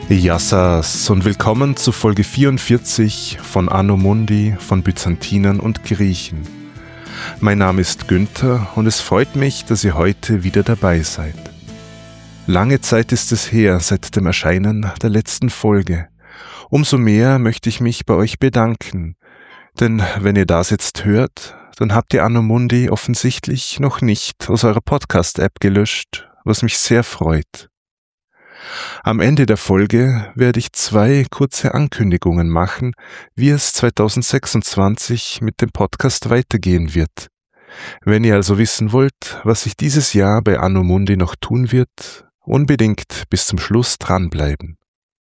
Yassas und willkommen zu Folge 44 von Anno Mundi von Byzantinern und Griechen. Mein Name ist Günther und es freut mich, dass ihr heute wieder dabei seid. Lange Zeit ist es her seit dem Erscheinen der letzten Folge. Umso mehr möchte ich mich bei euch bedanken, denn wenn ihr das jetzt hört, dann habt ihr Anno Mundi offensichtlich noch nicht aus eurer Podcast-App gelöscht, was mich sehr freut. Am Ende der Folge werde ich 2 kurze Ankündigungen machen, wie es 2026 mit dem Podcast weitergehen wird. Wenn ihr also wissen wollt, was sich dieses Jahr bei Anno Mundi noch tun wird, unbedingt bis zum Schluss dranbleiben.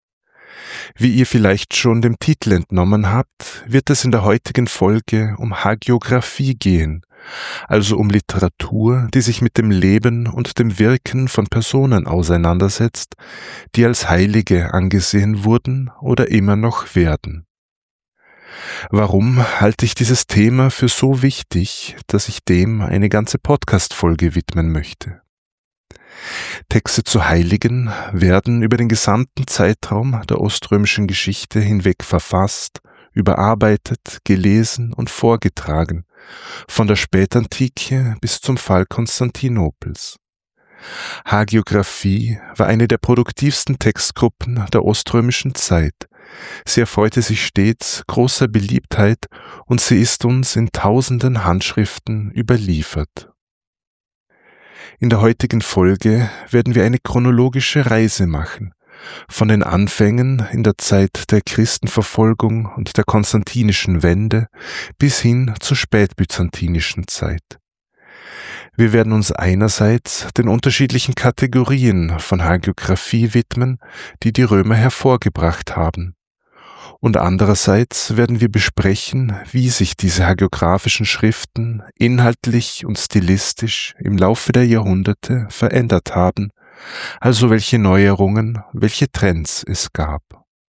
Wie ihr vielleicht schon dem Titel entnommen habt, wird es in der heutigen Folge um Hagiographie gehen, also um Literatur, die sich mit dem Leben und dem Wirken von Personen auseinandersetzt, die als Heilige angesehen wurden oder immer noch werden. Warum halte ich dieses Thema für so wichtig, dass ich dem eine ganze Podcast-Folge widmen möchte? Texte zu Heiligen werden über den gesamten Zeitraum der oströmischen Geschichte hinweg verfasst, überarbeitet, gelesen und vorgetragen, von der Spätantike bis zum Fall Konstantinopels. Hagiographie war eine der produktivsten Textgruppen der oströmischen Zeit. Sie erfreute sich stets großer Beliebtheit und sie ist uns in tausenden Handschriften überliefert. In der heutigen Folge werden wir eine chronologische Reise machen, von den Anfängen in der Zeit der Christenverfolgung und der konstantinischen Wende bis hin zur spätbyzantinischen Zeit. Wir werden uns einerseits den unterschiedlichen Kategorien von Hagiographie widmen, die die Römer hervorgebracht haben. Und andererseits werden wir besprechen, wie sich diese hagiographischen Schriften inhaltlich und stilistisch im Laufe der Jahrhunderte verändert haben, also welche Neuerungen, welche Trends es gab.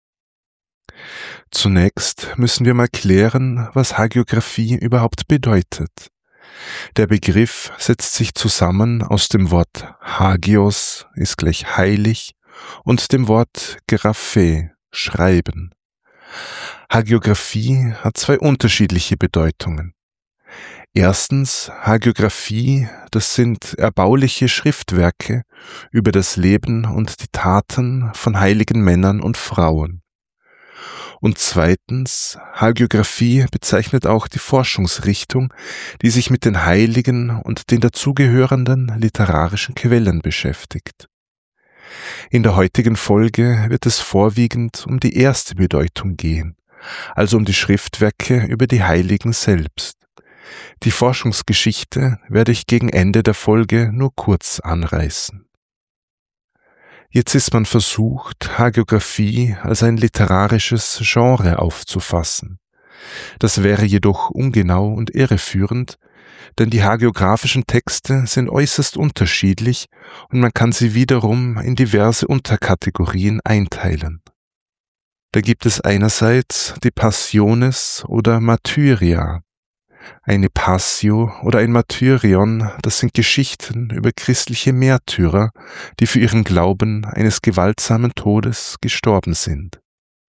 Zunächst müssen wir mal klären, was Hagiographie überhaupt bedeutet. Der Begriff setzt sich zusammen aus dem Wort Hagios ist gleich heilig und dem Wort Graphe, schreiben. Hagiographie hat 2 unterschiedliche Bedeutungen. Erstens, Hagiographie, das sind erbauliche Schriftwerke über das Leben und die Taten von heiligen Männern und Frauen. Und zweitens, Hagiographie bezeichnet auch die Forschungsrichtung, die sich mit den Heiligen und den dazugehörenden literarischen Quellen beschäftigt. In der heutigen Folge wird es vorwiegend um die erste Bedeutung gehen, also um die Schriftwerke über die Heiligen selbst. Die Forschungsgeschichte werde ich gegen Ende der Folge nur kurz anreißen. Jetzt ist man versucht, Hagiographie als ein literarisches Genre aufzufassen. Das wäre jedoch ungenau und irreführend, denn die hagiografischen Texte sind äußerst unterschiedlich und man kann sie wiederum in diverse Unterkategorien einteilen. Da gibt es einerseits die Passiones oder Martyria. Eine Passio oder ein Martyrion, das sind Geschichten über christliche Märtyrer, die für ihren Glauben eines gewaltsamen Todes gestorben sind.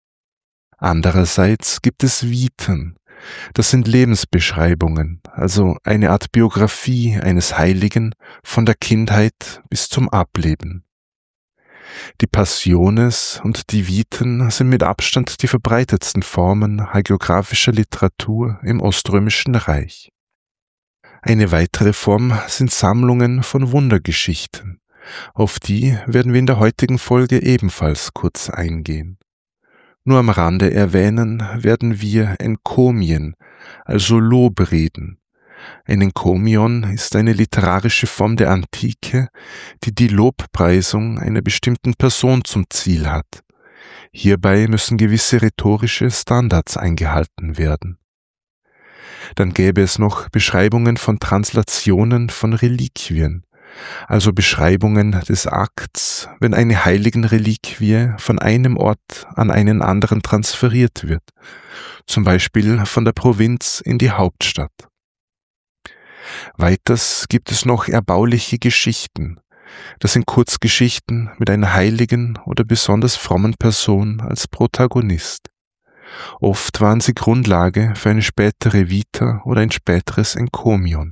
Andererseits gibt es Viten, das sind Lebensbeschreibungen, also eine Art Biografie eines Heiligen von der Kindheit bis zum Ableben. Die Passiones und die Viten sind mit Abstand die verbreitetsten Formen hagiographischer Literatur im Oströmischen Reich. Eine weitere Form sind Sammlungen von Wundergeschichten. Auf die werden wir in der heutigen Folge ebenfalls kurz eingehen. Nur am Rande erwähnen werden wir Enkomien, also Lobreden. Ein Enkomion ist eine literarische Form der Antike, die die Lobpreisung einer bestimmten Person zum Ziel hat. Hierbei müssen gewisse rhetorische Standards eingehalten werden. Dann gäbe es noch Beschreibungen von Translationen von Reliquien, also Beschreibungen des Akts, wenn eine Heiligenreliquie von einem Ort an einen anderen transferiert wird, zum Beispiel von der Provinz in die Hauptstadt. Weiters gibt es noch erbauliche Geschichten, Das sind Kurzgeschichten mit einer heiligen oder besonders frommen Person als Protagonist. Oft waren sie Grundlage für eine spätere Vita oder ein späteres Enkomion.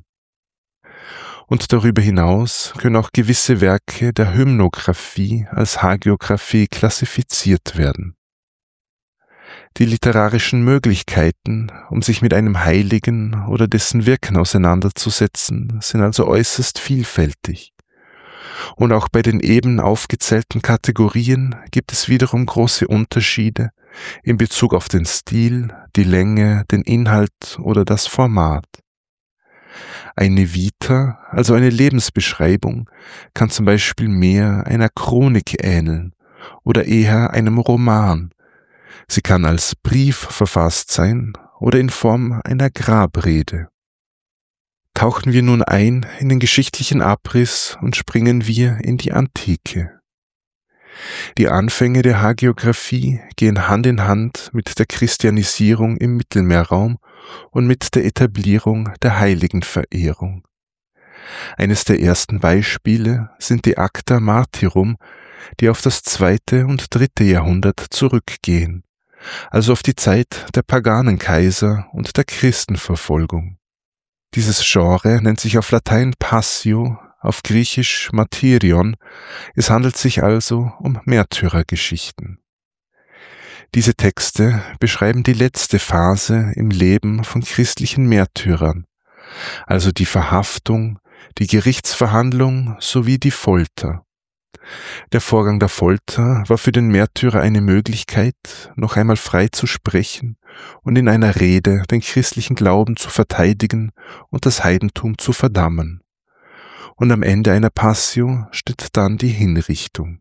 Und darüber hinaus können auch gewisse Werke der Hymnographie als Hagiographie klassifiziert werden. Die literarischen Möglichkeiten, um sich mit einem Heiligen oder dessen Wirken auseinanderzusetzen, sind also äußerst vielfältig. Und auch bei den eben aufgezählten Kategorien gibt es wiederum große Unterschiede in Bezug auf den Stil, die Länge, den Inhalt oder das Format. Eine Vita, also eine Lebensbeschreibung, kann zum Beispiel mehr einer Chronik ähneln oder eher einem Roman. Sie kann als Brief verfasst sein oder in Form einer Grabrede. Tauchen wir nun ein in den geschichtlichen Abriss und springen wir in die Antike. Die Anfänge der Hagiographie gehen Hand in Hand mit der Christianisierung im Mittelmeerraum und mit der Etablierung der Heiligenverehrung. Eines der ersten Beispiele sind die Acta Martyrum, die auf das 2. und 3. Jahrhundert zurückgehen, also auf die Zeit der Paganenkaiser und der Christenverfolgung. Dieses Genre nennt sich auf Latein Passio, auf Griechisch Martyrion. Es handelt sich also um Märtyrergeschichten. Diese Texte beschreiben die letzte Phase im Leben von christlichen Märtyrern, also die Verhaftung, die Gerichtsverhandlung sowie die Folter. Der Vorgang der Folter war für den Märtyrer eine Möglichkeit, noch einmal frei zu sprechen und in einer Rede den christlichen Glauben zu verteidigen und das Heidentum zu verdammen. Und am Ende einer Passio steht dann die Hinrichtung.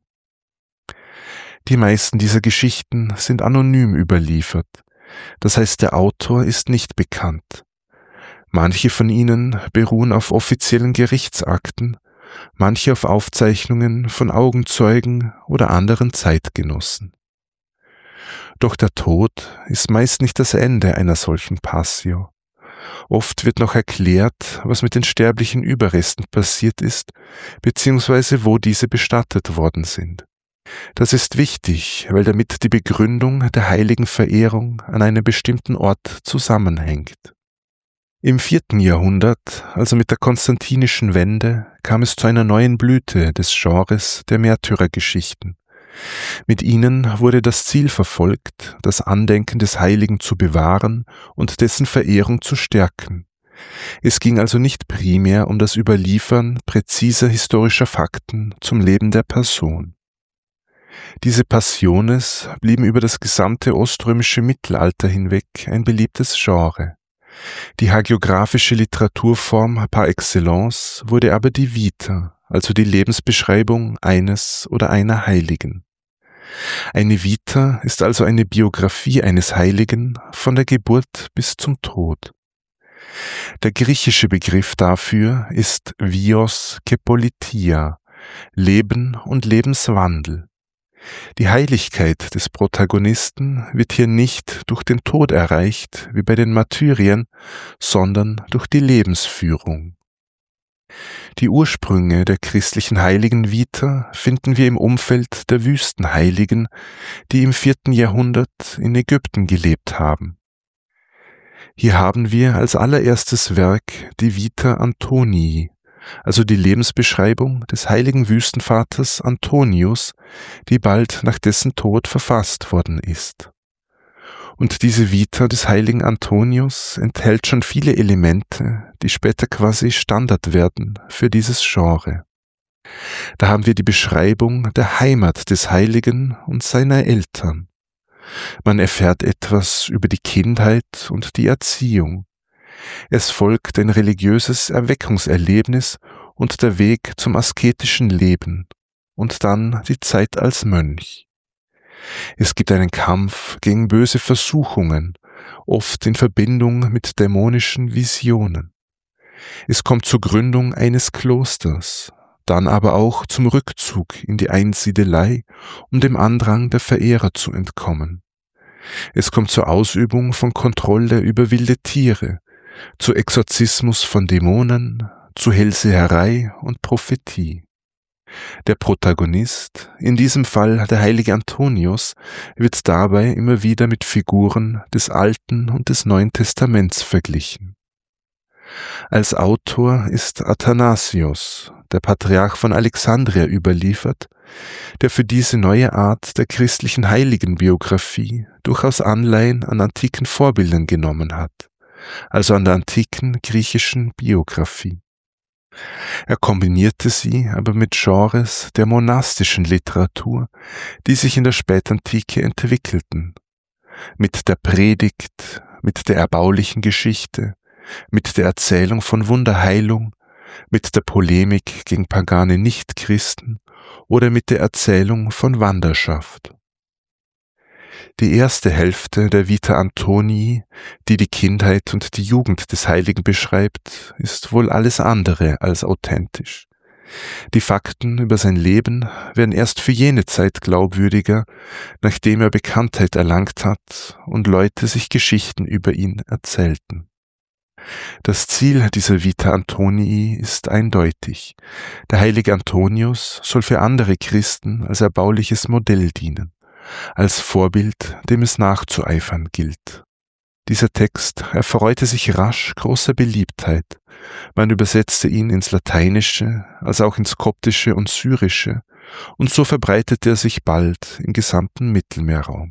Die meisten dieser Geschichten sind anonym überliefert, das heißt, der Autor ist nicht bekannt. Manche von ihnen beruhen auf offiziellen Gerichtsakten, manche auf Aufzeichnungen von Augenzeugen oder anderen Zeitgenossen. Doch der Tod ist meist nicht das Ende einer solchen Passio. Oft wird noch erklärt, was mit den sterblichen Überresten passiert ist, beziehungsweise wo diese bestattet worden sind. Das ist wichtig, weil damit die Begründung der Heiligenverehrung an einem bestimmten Ort zusammenhängt. Im 4. Jahrhundert, also mit der konstantinischen Wende, kam es zu einer neuen Blüte des Genres der Märtyrergeschichten. Mit ihnen wurde das Ziel verfolgt, das Andenken des Heiligen zu bewahren und dessen Verehrung zu stärken. Es ging also nicht primär um das Überliefern präziser historischer Fakten zum Leben der Person. Diese Passiones blieben über das gesamte oströmische Mittelalter hinweg ein beliebtes Genre. Die hagiographische Literaturform par excellence wurde aber die Vita, also die Lebensbeschreibung eines oder einer Heiligen. Eine Vita ist also eine Biografie eines Heiligen von der Geburt bis zum Tod. Der griechische Begriff dafür ist vios και politia, Leben und Lebenswandel. Die Heiligkeit des Protagonisten wird hier nicht durch den Tod erreicht, wie bei den Martyrien, sondern durch die Lebensführung. Die Ursprünge der christlichen Heiligen Vita finden wir im Umfeld der Wüstenheiligen, die im 4. Jahrhundert in Ägypten gelebt haben. Hier haben wir als allererstes Werk die Vita Antonii, also die Lebensbeschreibung des heiligen Wüstenvaters Antonius, die bald nach dessen Tod verfasst worden ist. Und diese Vita des heiligen Antonius enthält schon viele Elemente, die später quasi Standard werden für dieses Genre. Da haben wir die Beschreibung der Heimat des Heiligen und seiner Eltern. Man erfährt etwas über die Kindheit und die Erziehung. Es folgt ein religiöses Erweckungserlebnis und der Weg zum asketischen Leben und dann die Zeit als Mönch. Es gibt einen Kampf gegen böse Versuchungen, oft in Verbindung mit dämonischen Visionen. Es kommt zur Gründung eines Klosters, dann aber auch zum Rückzug in die Einsiedelei, um dem Andrang der Verehrer zu entkommen. Es kommt zur Ausübung von Kontrolle über wilde Tiere, zu Exorzismus von Dämonen, zu Hellseherei und Prophetie. Der Protagonist, in diesem Fall der heilige Antonius, wird dabei immer wieder mit Figuren des Alten und des Neuen Testaments verglichen. Als Autor ist Athanasios, der Patriarch von Alexandria, überliefert, der für diese neue Art der christlichen Heiligenbiographie durchaus Anleihen an antiken Vorbildern genommen hat, also an der antiken griechischen Biographie. Er kombinierte sie aber mit Genres der monastischen Literatur, die sich in der Spätantike entwickelten, mit der Predigt, mit der erbaulichen Geschichte, mit der Erzählung von Wunderheilung, mit der Polemik gegen pagane Nichtchristen oder mit der Erzählung von Wanderschaft. Die erste Hälfte der Vita Antonii, die die Kindheit und die Jugend des Heiligen beschreibt, ist wohl alles andere als authentisch. Die Fakten über sein Leben werden erst für jene Zeit glaubwürdiger, nachdem er Bekanntheit erlangt hat und Leute sich Geschichten über ihn erzählten. Das Ziel dieser Vita Antonii ist eindeutig. Der heilige Antonius soll für andere Christen als erbauliches Modell dienen, als Vorbild, dem es nachzueifern gilt. Dieser Text erfreute sich rasch großer Beliebtheit. Man übersetzte ihn ins Lateinische, als auch ins Koptische und Syrische, und so verbreitete er sich bald im gesamten Mittelmeerraum.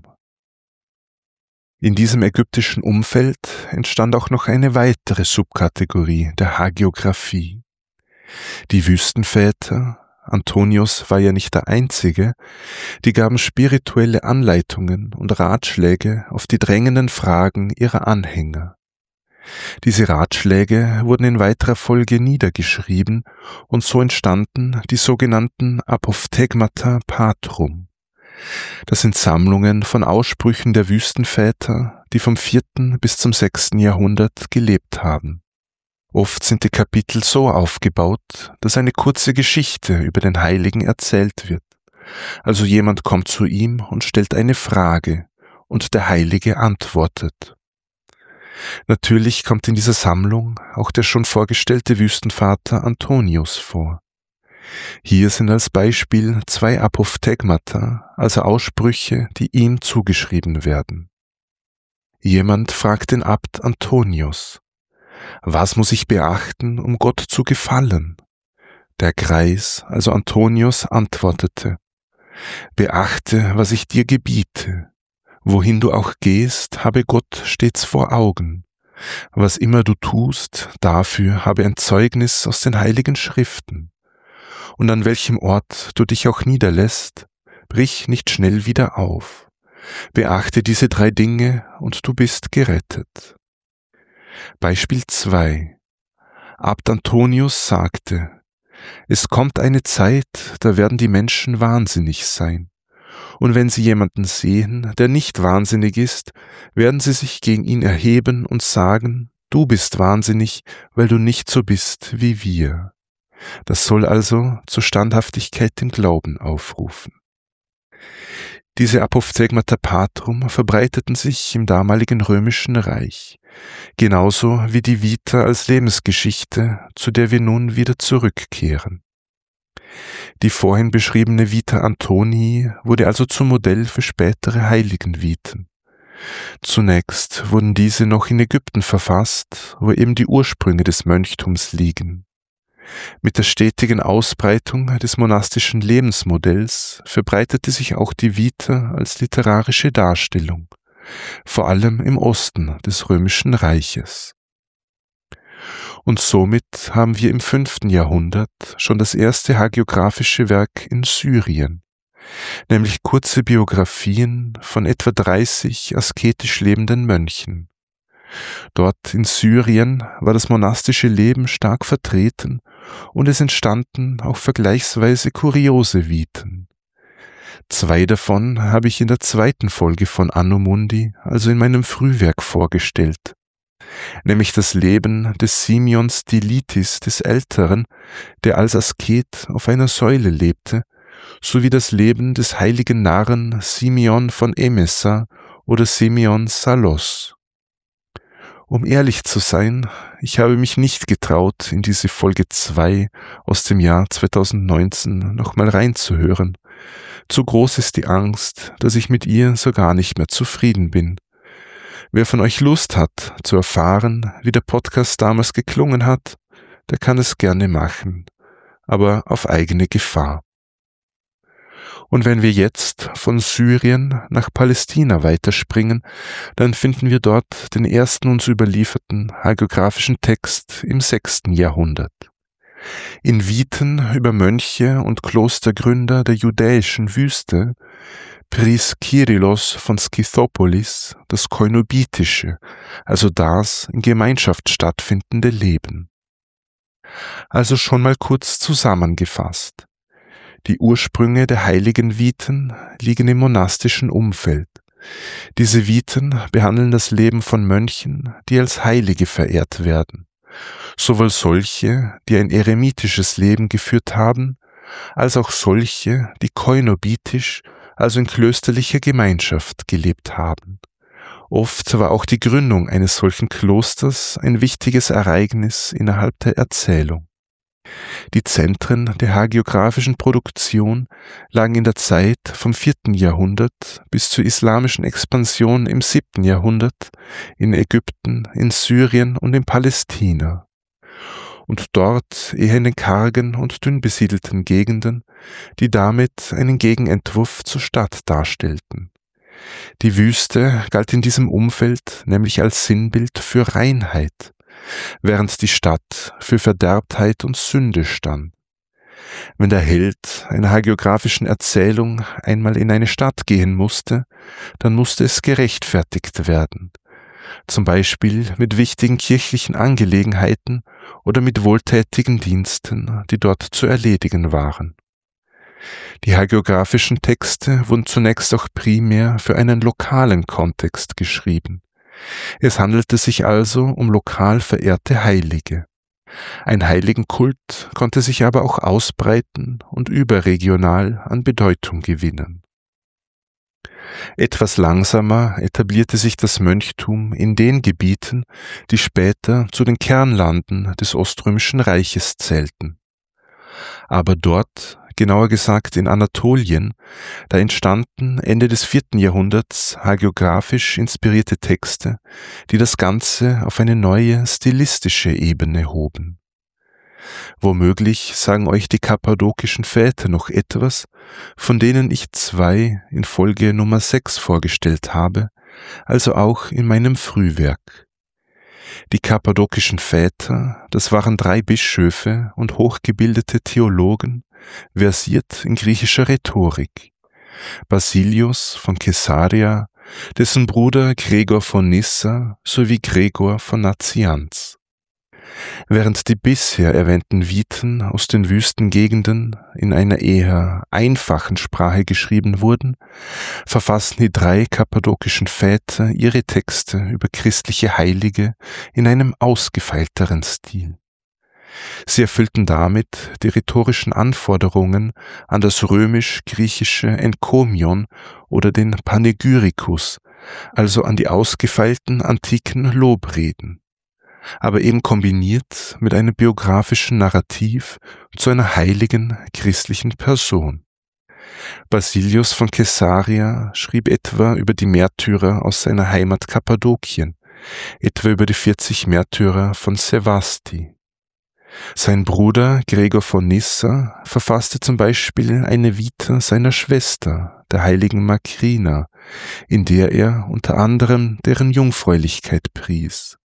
In diesem ägyptischen Umfeld entstand auch noch eine weitere Subkategorie der Hagiographie. Die Wüstenväter, Antonius war ja nicht der Einzige, die gaben spirituelle Anleitungen und Ratschläge auf die drängenden Fragen ihrer Anhänger. Diese Ratschläge wurden in weiterer Folge niedergeschrieben und so entstanden die sogenannten Apophthegmata Patrum. Das sind Sammlungen von Aussprüchen der Wüstenväter, die vom 4. bis zum 6. Jahrhundert gelebt haben. Oft sind die Kapitel so aufgebaut, dass eine kurze Geschichte über den Heiligen erzählt wird. Also jemand kommt zu ihm und stellt eine Frage, und der Heilige antwortet. Natürlich kommt in dieser Sammlung auch der schon vorgestellte Wüstenvater Antonius vor. Hier sind als Beispiel 2 Apophthegmata, also Aussprüche, die ihm zugeschrieben werden. Jemand fragt den Abt Antonius: Was muss ich beachten, um Gott zu gefallen? Der Greis, also Antonius, antwortete: Beachte, was ich dir gebiete. Wohin du auch gehst, habe Gott stets vor Augen. Was immer du tust, dafür habe ein Zeugnis aus den heiligen Schriften. Und an welchem Ort du dich auch niederlässt, brich nicht schnell wieder auf. Beachte diese 3 Dinge und du bist gerettet. Beispiel 2. Abt Antonius sagte: Es kommt eine Zeit, da werden die Menschen wahnsinnig sein. Und wenn sie jemanden sehen, der nicht wahnsinnig ist, werden sie sich gegen ihn erheben und sagen: Du bist wahnsinnig, weil du nicht so bist wie wir. Das soll also zur Standhaftigkeit im Glauben aufrufen. Diese Apophthegmata Patrum verbreiteten sich im damaligen Römischen Reich, genauso wie die Vita als Lebensgeschichte, zu der wir nun wieder zurückkehren. Die vorhin beschriebene Vita Antonii wurde also zum Modell für spätere Heiligenviten. Zunächst wurden diese noch in Ägypten verfasst, wo eben die Ursprünge des Mönchtums liegen. Mit der stetigen Ausbreitung des monastischen Lebensmodells verbreitete sich auch die Vita als literarische Darstellung, vor allem im Osten des Römischen Reiches. Und somit haben wir im 5. Jahrhundert schon das erste hagiographische Werk in Syrien, nämlich kurze Biografien von etwa 30 asketisch lebenden Mönchen. Dort in Syrien war das monastische Leben stark vertreten und es entstanden auch vergleichsweise kuriose Viten. 2 davon habe ich in der 2. Folge von Anno Mundi, also in meinem Frühwerk, vorgestellt, nämlich das Leben des Simeon Stylitis des Älteren, der als Asket auf einer Säule lebte, sowie das Leben des heiligen Narren Simeon von Emesa oder Simeon Salos. Um ehrlich zu sein, ich habe mich nicht getraut, in diese Folge 2 aus dem Jahr 2019 nochmal reinzuhören. Zu groß ist die Angst, dass ich mit ihr so gar nicht mehr zufrieden bin. Wer von euch Lust hat, zu erfahren, wie der Podcast damals geklungen hat, der kann es gerne machen, aber auf eigene Gefahr. Und wenn wir jetzt von Syrien nach Palästina weiterspringen, dann finden wir dort den ersten uns überlieferten hagiographischen Text im 6. Jahrhundert. In Viten über Mönche und Klostergründer der judäischen Wüste pries Kyrillos von Skythopolis das koinobitische, also das in Gemeinschaft stattfindende Leben. Also schon mal kurz zusammengefasst. Die Ursprünge der heiligen Viten liegen im monastischen Umfeld. Diese Viten behandeln das Leben von Mönchen, die als Heilige verehrt werden. Sowohl solche, die ein eremitisches Leben geführt haben, als auch solche, die koinobitisch, also in klösterlicher Gemeinschaft gelebt haben. Oft war auch die Gründung eines solchen Klosters ein wichtiges Ereignis innerhalb der Erzählung. Die Zentren der hagiographischen Produktion lagen in der Zeit vom 4. Jahrhundert bis zur islamischen Expansion im 7. Jahrhundert in Ägypten, in Syrien und in Palästina. Und dort eher in den kargen und dünn besiedelten Gegenden, die damit einen Gegenentwurf zur Stadt darstellten. Die Wüste galt in diesem Umfeld nämlich als Sinnbild für Reinheit, während die Stadt für Verderbtheit und Sünde stand. Wenn der Held einer hagiographischen Erzählung einmal in eine Stadt gehen musste, dann musste es gerechtfertigt werden, zum Beispiel mit wichtigen kirchlichen Angelegenheiten oder mit wohltätigen Diensten, die dort zu erledigen waren. Die hagiographischen Texte wurden zunächst auch primär für einen lokalen Kontext geschrieben. Es handelte sich also um lokal verehrte Heilige. Ein Heiligenkult konnte sich aber auch ausbreiten und überregional an Bedeutung gewinnen. Etwas langsamer etablierte sich das Mönchtum in den Gebieten, die später zu den Kernlanden des Oströmischen Reiches zählten. Aber dort, genauer gesagt in Anatolien, da entstanden Ende des 4. Jahrhunderts hagiografisch inspirierte Texte, die das Ganze auf eine neue stilistische Ebene hoben. Womöglich sagen euch die kappadokischen Väter noch etwas, von denen ich 2 in Folge Nummer 6 vorgestellt habe, also auch in meinem Frühwerk. Die kappadokischen Väter, das waren 3 Bischöfe und hochgebildete Theologen, versiert in griechischer Rhetorik. Basilius von Caesarea, dessen Bruder Gregor von Nyssa sowie Gregor von Nazianz. Während die bisher erwähnten Viten aus den Wüstengegenden in einer eher einfachen Sprache geschrieben wurden, verfassten die 3 kappadokischen Väter ihre Texte über christliche Heilige in einem ausgefeilteren Stil. Sie erfüllten damit die rhetorischen Anforderungen an das römisch-griechische Enkomion oder den Panegyrikus, also an die ausgefeilten antiken Lobreden, aber eben kombiniert mit einem biografischen Narrativ zu einer heiligen christlichen Person. Basilius von Caesarea schrieb etwa über die Märtyrer aus seiner Heimat Kappadokien, etwa über die 40 Märtyrer von Sevasti. Sein Bruder Gregor von Nyssa verfasste zum Beispiel eine Vita seiner Schwester, der heiligen Makrina, in der er unter anderem deren Jungfräulichkeit pries.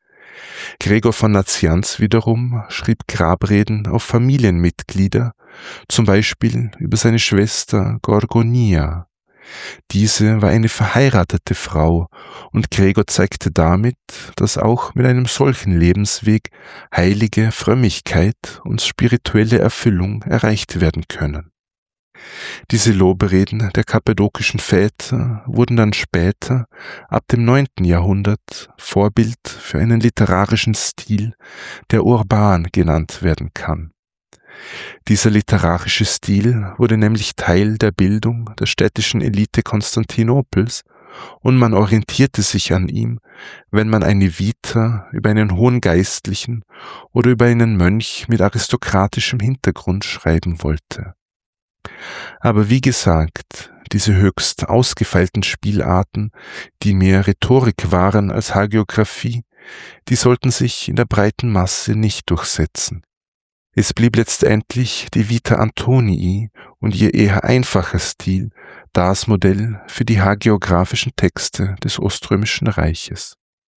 Gregor von Nazianz wiederum schrieb Grabreden auf Familienmitglieder, zum Beispiel über seine Schwester Gorgonia. Diese war eine verheiratete Frau und Gregor zeigte damit, dass auch mit einem solchen Lebensweg heilige Frömmigkeit und spirituelle Erfüllung erreicht werden können. Diese Lobreden der kappadokischen Väter wurden dann später, ab dem 9. Jahrhundert, Vorbild für einen literarischen Stil, der urban genannt werden kann. Dieser literarische Stil wurde nämlich Teil der Bildung der städtischen Elite Konstantinopels und man orientierte sich an ihm, wenn man eine Vita über einen hohen Geistlichen oder über einen Mönch mit aristokratischem Hintergrund schreiben wollte. Aber wie gesagt, diese höchst ausgefeilten Spielarten, die mehr Rhetorik waren als Hagiographie, die sollten sich in der breiten Masse nicht durchsetzen. Es blieb letztendlich die Vita Antonii und ihr eher einfacher Stil das Modell für die hagiografischen Texte des Oströmischen Reiches.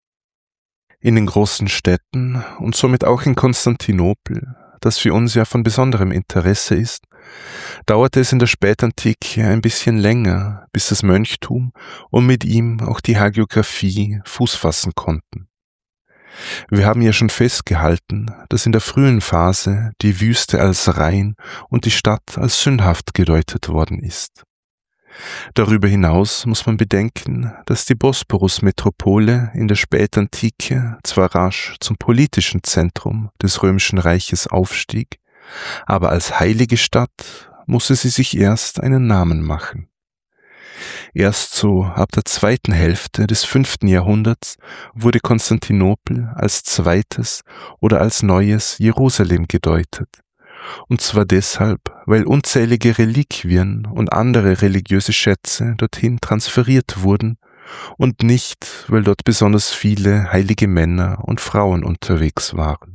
In den großen Städten und somit auch in Konstantinopel, das für uns ja von besonderem Interesse ist, dauerte es in der Spätantike ein bisschen länger, bis das Mönchtum und mit ihm auch die Hagiographie Fuß fassen konnten. Wir haben ja schon festgehalten, dass in der frühen Phase die Wüste als rein und die Stadt als sündhaft gedeutet worden ist. Darüber hinaus muss man bedenken, dass die Bosporus-Metropole in der Spätantike zwar rasch zum politischen Zentrum des Römischen Reiches aufstieg, aber als heilige Stadt musste sie sich erst einen Namen machen. Erst so ab der zweiten Hälfte des 5. Jahrhunderts wurde Konstantinopel als zweites oder als neues Jerusalem gedeutet. Und zwar deshalb, weil unzählige Reliquien und andere religiöse Schätze dorthin transferiert wurden und nicht, weil dort besonders viele heilige Männer und Frauen unterwegs waren.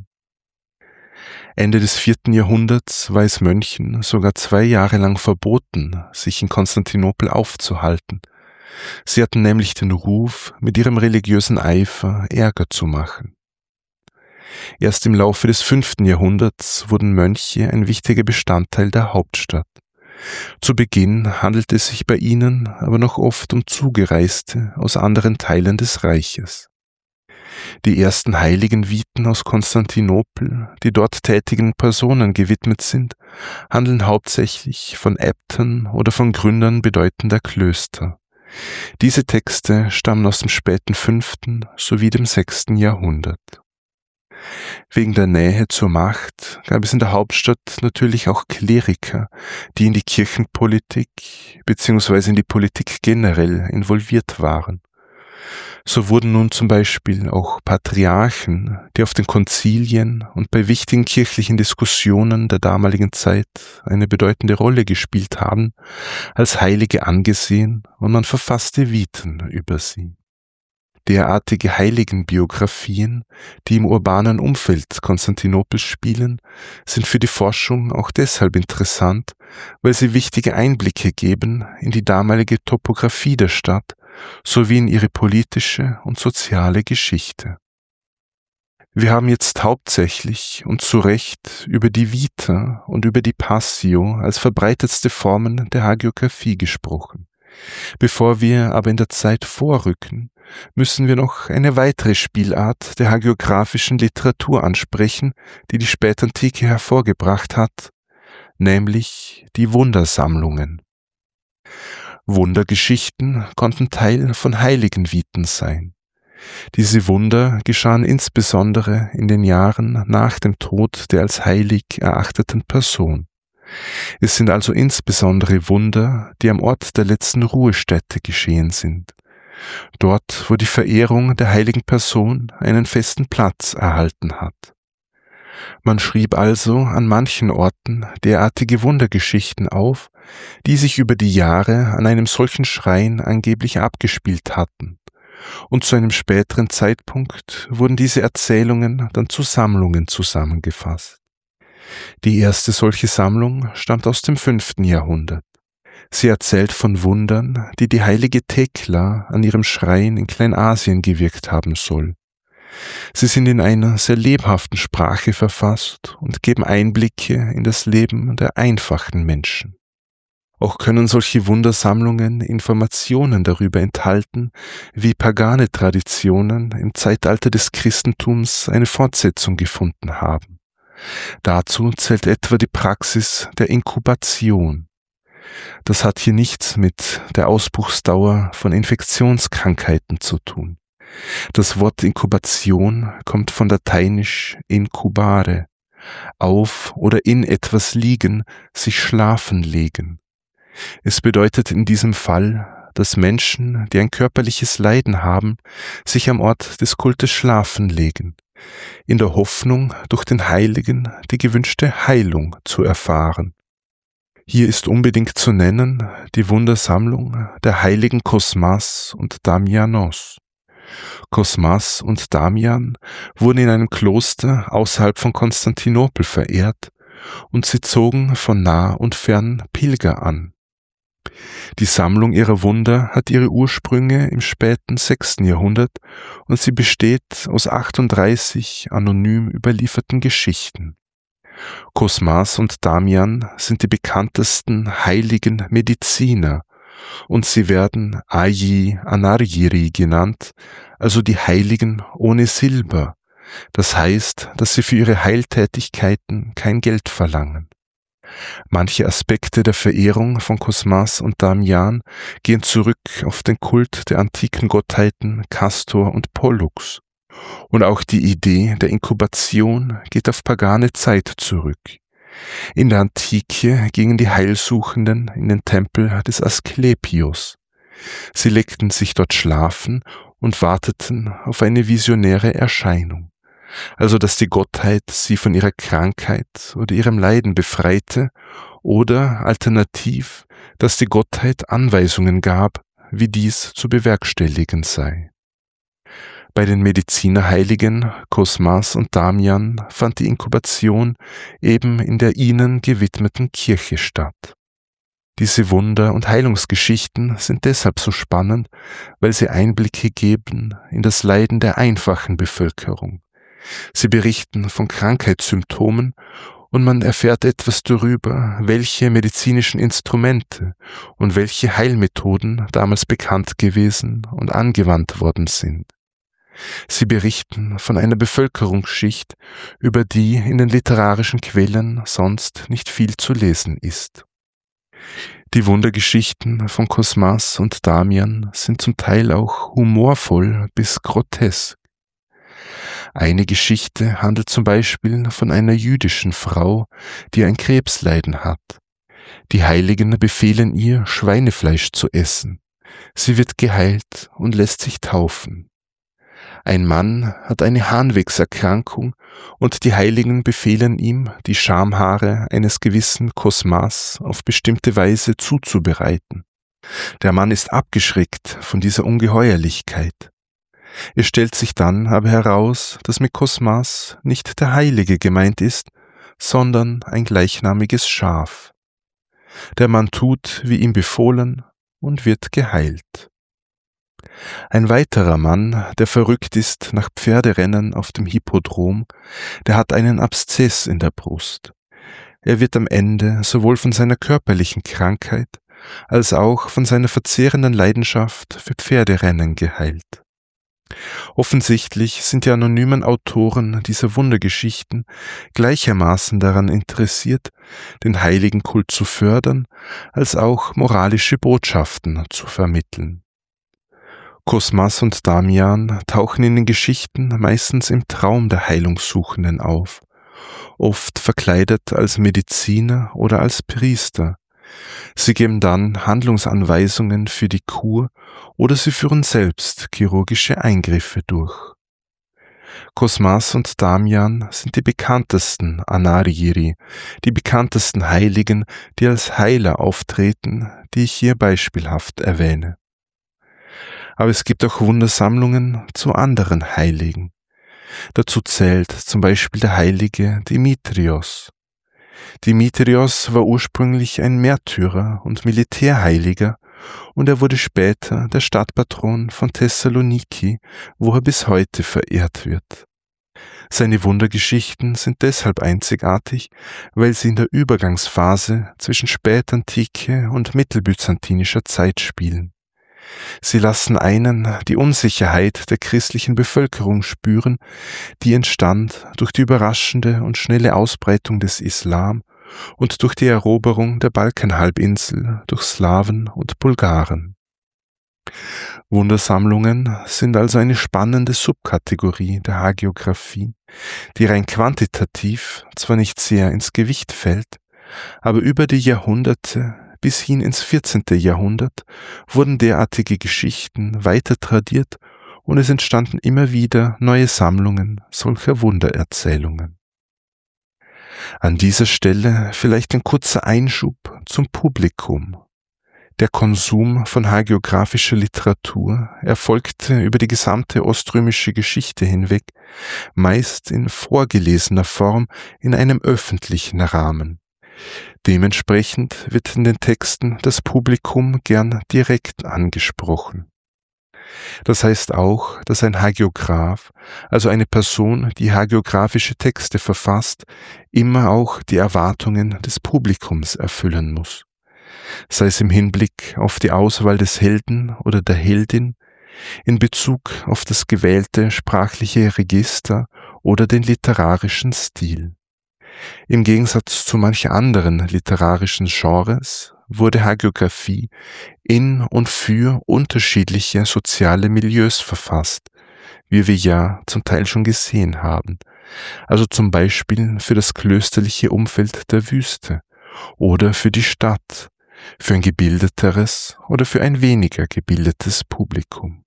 Ende des 4. Jahrhunderts war es Mönchen sogar 2 Jahre lang verboten, sich in Konstantinopel aufzuhalten. Sie hatten nämlich den Ruf, mit ihrem religiösen Eifer Ärger zu machen. Erst im Laufe des 5. Jahrhunderts wurden Mönche ein wichtiger Bestandteil der Hauptstadt. Zu Beginn handelte es sich bei ihnen aber noch oft um Zugereiste aus anderen Teilen des Reiches. Die ersten heiligen Viten aus Konstantinopel, die dort tätigen Personen gewidmet sind, handeln hauptsächlich von Äbten oder von Gründern bedeutender Klöster. Diese Texte stammen aus dem späten 5. sowie dem 6. Jahrhundert. Wegen der Nähe zur Macht gab es in der Hauptstadt natürlich auch Kleriker, die in die Kirchenpolitik bzw. in die Politik generell involviert waren. So wurden nun zum Beispiel auch Patriarchen, die auf den Konzilien und bei wichtigen kirchlichen Diskussionen der damaligen Zeit eine bedeutende Rolle gespielt haben, als Heilige angesehen und man verfasste Viten über sie. Derartige Heiligenbiografien, die im urbanen Umfeld Konstantinopels spielen, sind für die Forschung auch deshalb interessant, weil sie wichtige Einblicke geben in die damalige Topographie der Stadt sowie in ihre politische und soziale Geschichte. Wir haben jetzt hauptsächlich und zu Recht über die Vita und über die Passio als verbreitetste Formen der Hagiographie gesprochen. Bevor wir aber in der Zeit vorrücken, müssen wir noch eine weitere Spielart der hagiographischen Literatur ansprechen, die die Spätantike hervorgebracht hat, nämlich die Wundersammlungen. Wundergeschichten konnten Teil von Heiligenviten sein. Diese Wunder geschahen insbesondere in den Jahren nach dem Tod der als heilig erachteten Person. Es sind also insbesondere Wunder, die am Ort der letzten Ruhestätte geschehen sind. Dort, wo die Verehrung der heiligen Person einen festen Platz erhalten hat. Man schrieb also an manchen Orten derartige Wundergeschichten auf, die sich über die Jahre an einem solchen Schrein angeblich abgespielt hatten. Und zu einem späteren Zeitpunkt wurden diese Erzählungen dann zu Sammlungen zusammengefasst. Die erste solche Sammlung stammt aus dem 5. Jahrhundert. Sie erzählt von Wundern, die die heilige Thekla an ihrem Schrein in Kleinasien gewirkt haben soll. Sie sind in einer sehr lebhaften Sprache verfasst und geben Einblicke in das Leben der einfachen Menschen. Auch können solche Wundersammlungen Informationen darüber enthalten, wie pagane Traditionen im Zeitalter des Christentums eine Fortsetzung gefunden haben. Dazu zählt etwa die Praxis der Inkubation. Das hat hier nichts mit der Ausbruchsdauer von Infektionskrankheiten zu tun. Das Wort Inkubation kommt von lateinisch incubare, auf oder in etwas liegen, sich schlafen legen. Es bedeutet in diesem Fall, dass Menschen, die ein körperliches Leiden haben, sich am Ort des Kultes schlafen legen, in der Hoffnung, durch den Heiligen die gewünschte Heilung zu erfahren. Hier ist unbedingt zu nennen die Wundersammlung der heiligen Cosmas und Damianos. Cosmas und Damian wurden in einem Kloster außerhalb von Konstantinopel verehrt und sie zogen von nah und fern Pilger an. Die Sammlung ihrer Wunder hat ihre Ursprünge im späten 6. Jahrhundert und sie besteht aus 38 anonym überlieferten Geschichten. Cosmas und Damian sind die bekanntesten heiligen Mediziner und sie werden Ayi Anargiri genannt, also die Heiligen ohne Silber. Das heißt, dass sie für ihre Heiltätigkeiten kein Geld verlangen. Manche Aspekte der Verehrung von Cosmas und Damian gehen zurück auf den Kult der antiken Gottheiten Castor und Pollux. Und auch die Idee der Inkubation geht auf pagane Zeit zurück. In der Antike gingen die Heilsuchenden in den Tempel des Asklepios. Sie legten sich dort schlafen und warteten auf eine visionäre Erscheinung, also dass die Gottheit sie von ihrer Krankheit oder ihrem Leiden befreite oder alternativ, dass die Gottheit Anweisungen gab, wie dies zu bewerkstelligen sei. Bei den Medizinerheiligen Cosmas und Damian fand die Inkubation eben in der ihnen gewidmeten Kirche statt. Diese Wunder- und Heilungsgeschichten sind deshalb so spannend, weil sie Einblicke geben in das Leiden der einfachen Bevölkerung. Sie berichten von Krankheitssymptomen und man erfährt etwas darüber, welche medizinischen Instrumente und welche Heilmethoden damals bekannt gewesen und angewandt worden sind. Sie berichten von einer Bevölkerungsschicht, über die in den literarischen Quellen sonst nicht viel zu lesen ist. Die Wundergeschichten von Cosmas und Damian sind zum Teil auch humorvoll bis grotesk. Eine Geschichte handelt zum Beispiel von einer jüdischen Frau, die ein Krebsleiden hat. Die Heiligen befehlen ihr, Schweinefleisch zu essen. Sie wird geheilt und lässt sich taufen. Ein Mann hat eine Harnwegserkrankung und die Heiligen befehlen ihm, die Schamhaare eines gewissen Cosmas auf bestimmte Weise zuzubereiten. Der Mann ist abgeschreckt von dieser Ungeheuerlichkeit. Es stellt sich dann aber heraus, dass mit Cosmas nicht der Heilige gemeint ist, sondern ein gleichnamiges Schaf. Der Mann tut, wie ihm befohlen, und wird geheilt. Ein weiterer Mann, der verrückt ist nach Pferderennen auf dem Hippodrom, der hat einen Abszess in der Brust. Er wird am Ende sowohl von seiner körperlichen Krankheit als auch von seiner verzehrenden Leidenschaft für Pferderennen geheilt. Offensichtlich sind die anonymen Autoren dieser Wundergeschichten gleichermaßen daran interessiert, den Heiligenkult zu fördern, als auch moralische Botschaften zu vermitteln. Cosmas und Damian tauchen in den Geschichten meistens im Traum der Heilungssuchenden auf, oft verkleidet als Mediziner oder als Priester. Sie geben dann Handlungsanweisungen für die Kur oder sie führen selbst chirurgische Eingriffe durch. Cosmas und Damian sind die bekanntesten Anargiri, die bekanntesten Heiligen, die als Heiler auftreten, die ich hier beispielhaft erwähne. Aber es gibt auch Wundersammlungen zu anderen Heiligen. Dazu zählt zum Beispiel der heilige Dimitrios. Dimitrios war ursprünglich ein Märtyrer und Militärheiliger und er wurde später der Stadtpatron von Thessaloniki, wo er bis heute verehrt wird. Seine Wundergeschichten sind deshalb einzigartig, weil sie in der Übergangsphase zwischen Spätantike und mittelbyzantinischer Zeit spielen. Sie lassen einen die Unsicherheit der christlichen Bevölkerung spüren, die entstand durch die überraschende und schnelle Ausbreitung des Islam und durch die Eroberung der Balkanhalbinsel durch Slawen und Bulgaren. Wundersammlungen sind also eine spannende Subkategorie der Hagiographie, die rein quantitativ zwar nicht sehr ins Gewicht fällt, aber über die Jahrhunderte bis hin ins 14. Jahrhundert wurden derartige Geschichten weiter tradiert und es entstanden immer wieder neue Sammlungen solcher Wundererzählungen. An dieser Stelle vielleicht ein kurzer Einschub zum Publikum. Der Konsum von hagiographischer Literatur erfolgte über die gesamte oströmische Geschichte hinweg, meist in vorgelesener Form in einem öffentlichen Rahmen. Dementsprechend wird in den Texten das Publikum gern direkt angesprochen. Das heißt auch, dass ein Hagiograph, also eine Person, die hagiographische Texte verfasst, immer auch die Erwartungen des Publikums erfüllen muss. Sei es im Hinblick auf die Auswahl des Helden oder der Heldin, in Bezug auf das gewählte sprachliche Register oder den literarischen Stil. Im Gegensatz zu manch anderen literarischen Genres wurde Hagiographie in und für unterschiedliche soziale Milieus verfasst, wie wir ja zum Teil schon gesehen haben, also zum Beispiel für das klösterliche Umfeld der Wüste oder für die Stadt, für ein gebildeteres oder für ein weniger gebildetes Publikum.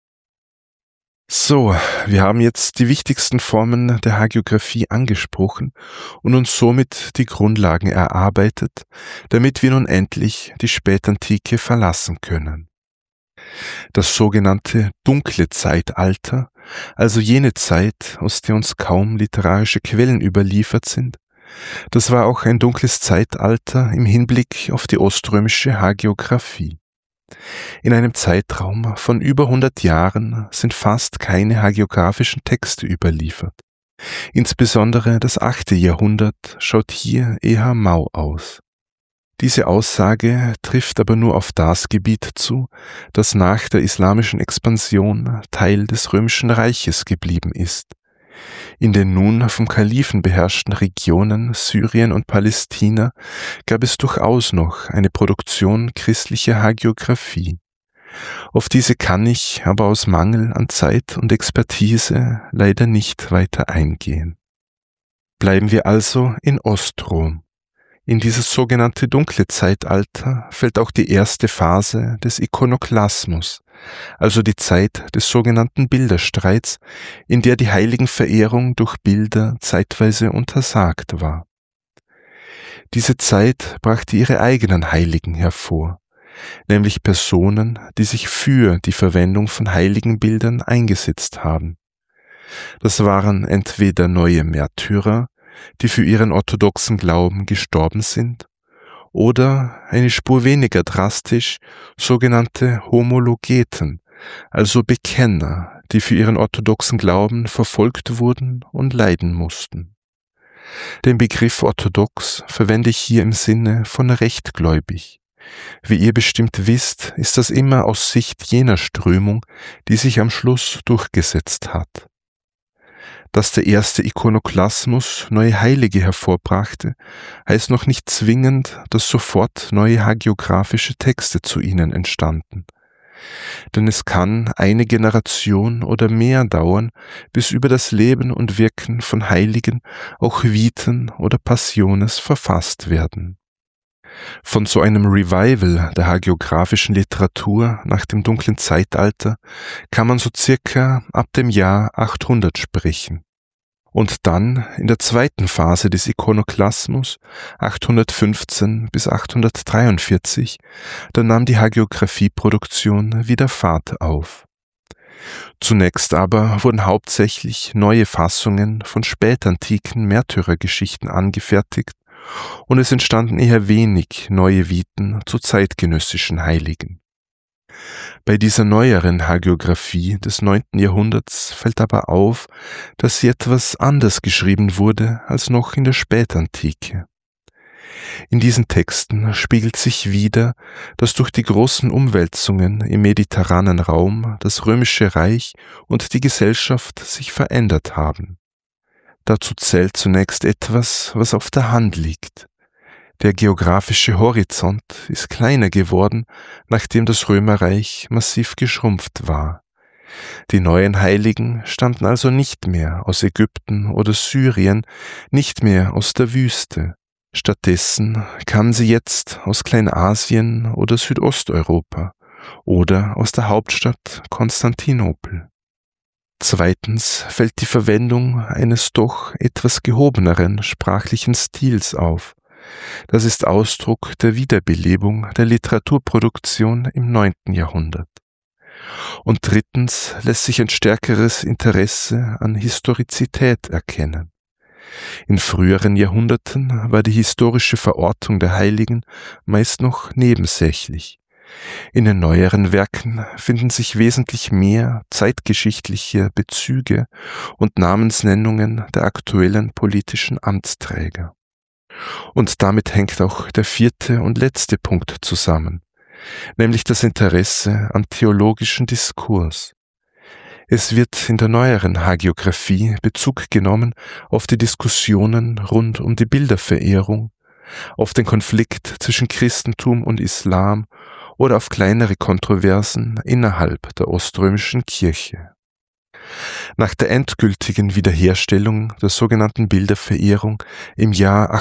So, wir haben jetzt die wichtigsten Formen der Hagiographie angesprochen und uns somit die Grundlagen erarbeitet, damit wir nun endlich die Spätantike verlassen können. Das sogenannte dunkle Zeitalter, also jene Zeit, aus der uns kaum literarische Quellen überliefert sind, das war auch ein dunkles Zeitalter im Hinblick auf die oströmische Hagiographie. In einem Zeitraum von über 100 Jahren sind fast keine hagiographischen Texte überliefert. Insbesondere das 8. Jahrhundert schaut hier eher mau aus. Diese Aussage trifft aber nur auf das Gebiet zu, das nach der islamischen Expansion Teil des Römischen Reiches geblieben ist. In den nun vom Kalifen beherrschten Regionen Syrien und Palästina gab es durchaus noch eine Produktion christlicher Hagiographie. Auf diese kann ich aber aus Mangel an Zeit und Expertise leider nicht weiter eingehen. Bleiben wir also in Ostrom. In dieses sogenannte dunkle Zeitalter fällt auch die erste Phase des Ikonoklasmus, also die Zeit des sogenannten Bilderstreits, in der die Heiligenverehrung durch Bilder zeitweise untersagt war. Diese Zeit brachte ihre eigenen Heiligen hervor, nämlich Personen, die sich für die Verwendung von Heiligenbildern eingesetzt haben. Das waren entweder neue Märtyrer, die für ihren orthodoxen Glauben gestorben sind, oder eine Spur weniger drastisch sogenannte Homologeten, also Bekenner, die für ihren orthodoxen Glauben verfolgt wurden und leiden mussten. Den Begriff orthodox verwende ich hier im Sinne von rechtgläubig. Wie ihr bestimmt wisst, ist das immer aus Sicht jener Strömung, die sich am Schluss durchgesetzt hat. Dass der erste Ikonoklasmus neue Heilige hervorbrachte, heißt noch nicht zwingend, dass sofort neue hagiographische Texte zu ihnen entstanden. Denn es kann eine Generation oder mehr dauern, bis über das Leben und Wirken von Heiligen auch Viten oder Passiones verfasst werden. Von so einem Revival der hagiographischen Literatur nach dem dunklen Zeitalter kann man so circa ab dem Jahr 800 sprechen. Und dann in der zweiten Phase des Ikonoklasmus, 815 bis 843, da nahm die Hagiographie-Produktion wieder Fahrt auf. Zunächst aber wurden hauptsächlich neue Fassungen von spätantiken Märtyrergeschichten angefertigt und es entstanden eher wenig neue Viten zu zeitgenössischen Heiligen. Bei dieser neueren Hagiographie des 9. Jahrhunderts fällt aber auf, dass sie etwas anders geschrieben wurde als noch in der Spätantike. In diesen Texten spiegelt sich wider, dass durch die großen Umwälzungen im mediterranen Raum das Römische Reich und die Gesellschaft sich verändert haben. Dazu zählt zunächst etwas, was auf der Hand liegt. Der geografische Horizont ist kleiner geworden, nachdem das Römerreich massiv geschrumpft war. Die neuen Heiligen stammten also nicht mehr aus Ägypten oder Syrien, nicht mehr aus der Wüste. Stattdessen kamen sie jetzt aus Kleinasien oder Südosteuropa oder aus der Hauptstadt Konstantinopel. Zweitens fällt die Verwendung eines doch etwas gehobeneren sprachlichen Stils auf. Das ist Ausdruck der Wiederbelebung der Literaturproduktion im 9. Jahrhundert. Und drittens lässt sich ein stärkeres Interesse an Historizität erkennen. In früheren Jahrhunderten war die historische Verortung der Heiligen meist noch nebensächlich. In den neueren Werken finden sich wesentlich mehr zeitgeschichtliche Bezüge und Namensnennungen der aktuellen politischen Amtsträger. Und damit hängt auch der 4. und letzte Punkt zusammen, nämlich das Interesse am theologischen Diskurs. Es wird in der neueren Hagiographie Bezug genommen auf die Diskussionen rund um die Bilderverehrung, auf den Konflikt zwischen Christentum und Islam oder auf kleinere Kontroversen innerhalb der oströmischen Kirche. Nach der endgültigen Wiederherstellung der sogenannten Bilderverehrung im Jahr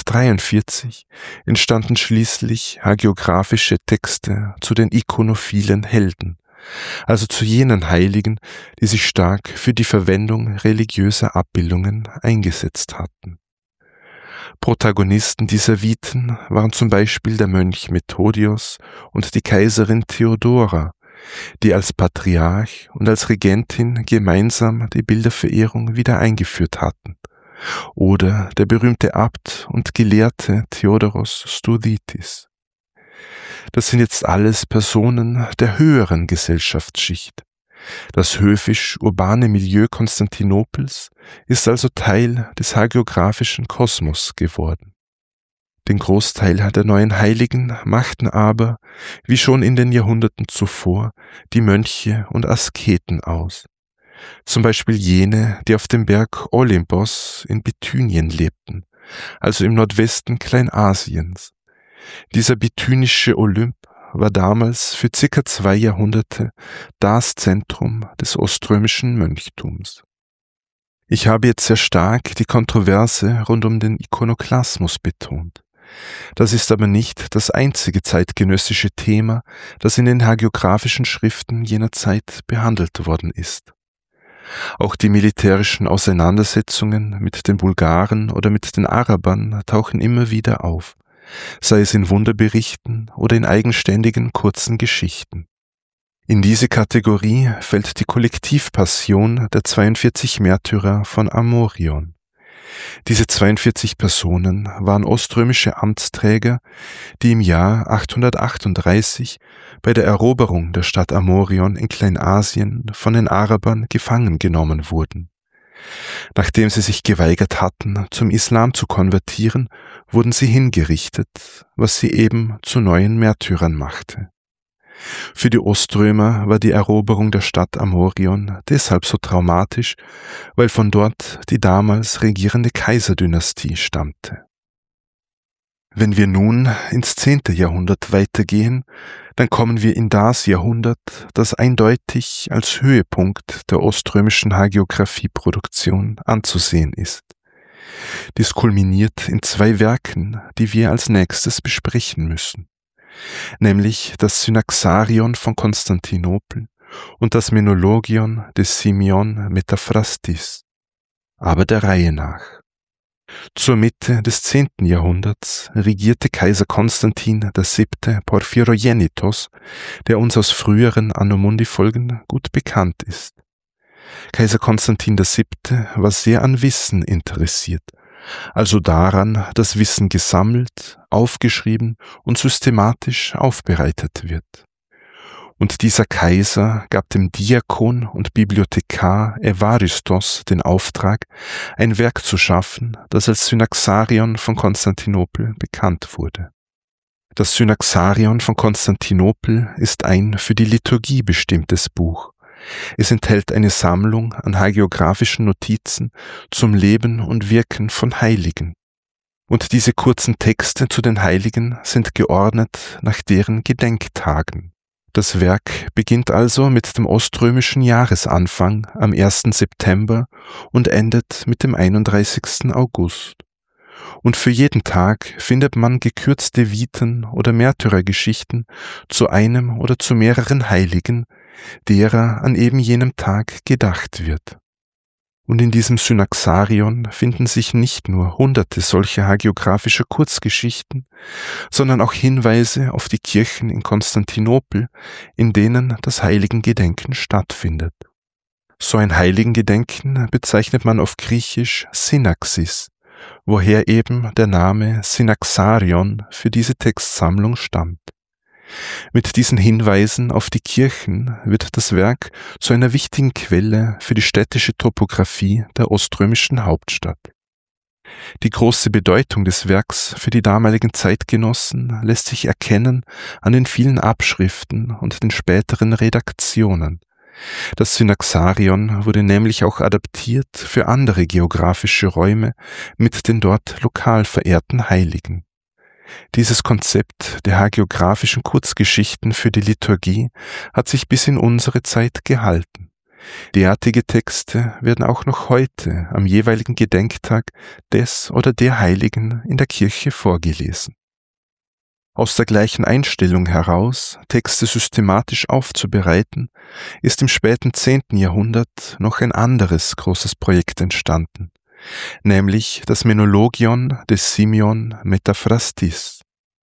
843 entstanden schließlich hagiographische Texte zu den ikonophilen Helden, also zu jenen Heiligen, die sich stark für die Verwendung religiöser Abbildungen eingesetzt hatten. Protagonisten dieser Viten waren zum Beispiel der Mönch Methodios und die Kaiserin Theodora, die als Patriarch und als Regentin gemeinsam die Bilderverehrung wieder eingeführt hatten, oder der berühmte Abt und Gelehrte Theodoros Stoudhitis. Das sind jetzt alles Personen der höheren Gesellschaftsschicht. Das höfisch-urbane Milieu Konstantinopels ist also Teil des hagiographischen Kosmos geworden. Den Großteil der neuen Heiligen machten aber, wie schon in den Jahrhunderten zuvor, die Mönche und Asketen aus. Zum Beispiel jene, die auf dem Berg Olympos in Bithynien lebten, also im Nordwesten Kleinasiens. Dieser bithynische Olymp war damals für ca. 2 Jahrhunderte das Zentrum des oströmischen Mönchtums. Ich habe jetzt sehr stark die Kontroverse rund um den Ikonoklasmus betont. Das ist aber nicht das einzige zeitgenössische Thema, das in den hagiographischen Schriften jener Zeit behandelt worden ist. Auch die militärischen Auseinandersetzungen mit den Bulgaren oder mit den Arabern tauchen immer wieder auf, sei es in Wunderberichten oder in eigenständigen kurzen Geschichten. In diese Kategorie fällt die Kollektivpassion der 42 Märtyrer von Amorion. Diese 42 Personen waren oströmische Amtsträger, die im Jahr 838 bei der Eroberung der Stadt Amorion in Kleinasien von den Arabern gefangen genommen wurden. Nachdem sie sich geweigert hatten, zum Islam zu konvertieren, wurden sie hingerichtet, was sie eben zu neuen Märtyrern machte. Für die Oströmer war die Eroberung der Stadt Amorion deshalb so traumatisch, weil von dort die damals regierende Kaiserdynastie stammte. Wenn wir nun ins 10. Jahrhundert weitergehen, dann kommen wir in das Jahrhundert, das eindeutig als Höhepunkt der oströmischen Hagiographie-Produktion anzusehen ist. Dies kulminiert in 2 Werken, die wir als nächstes besprechen müssen, nämlich das Synaxarion von Konstantinopel und das Menologion des Simeon Metaphrastis, aber der Reihe nach. Zur Mitte des 10. Jahrhunderts regierte Kaiser Konstantin VII. Porphyrogenitos, der uns aus früheren Anno Mundi-Folgen gut bekannt ist. Kaiser Konstantin VII. War sehr an Wissen interessiert, also daran, dass Wissen gesammelt, aufgeschrieben und systematisch aufbereitet wird. Und dieser Kaiser gab dem Diakon und Bibliothekar Evaristos den Auftrag, ein Werk zu schaffen, das als Synaxarion von Konstantinopel bekannt wurde. Das Synaxarion von Konstantinopel ist ein für die Liturgie bestimmtes Buch. Es enthält eine Sammlung an hagiographischen Notizen zum Leben und Wirken von Heiligen. Und diese kurzen Texte zu den Heiligen sind geordnet nach deren Gedenktagen. Das Werk beginnt also mit dem oströmischen Jahresanfang am 1. September und endet mit dem 31. August. und für jeden Tag findet man gekürzte Viten oder Märtyrergeschichten zu einem oder zu mehreren Heiligen, derer an eben jenem Tag gedacht wird. Und in diesem Synaxarion finden sich nicht nur hunderte solcher hagiographischer Kurzgeschichten, sondern auch Hinweise auf die Kirchen in Konstantinopel, in denen das Heiligengedenken stattfindet. So ein Heiligengedenken bezeichnet man auf Griechisch Synaxis, woher eben der Name Synaxarion für diese Textsammlung stammt. Mit diesen Hinweisen auf die Kirchen wird das Werk zu einer wichtigen Quelle für die städtische Topographie der oströmischen Hauptstadt. Die große Bedeutung des Werks für die damaligen Zeitgenossen lässt sich erkennen an den vielen Abschriften und den späteren Redaktionen. Das Synaxarion wurde nämlich auch adaptiert für andere geografische Räume mit den dort lokal verehrten Heiligen. Dieses Konzept der hagiographischen Kurzgeschichten für die Liturgie hat sich bis in unsere Zeit gehalten. Derartige Texte werden auch noch heute am jeweiligen Gedenktag des oder der Heiligen in der Kirche vorgelesen. Aus der gleichen Einstellung heraus, Texte systematisch aufzubereiten, ist im späten 10. Jahrhundert noch ein anderes großes Projekt entstanden, nämlich das Menologion des Simeon Metaphrastis.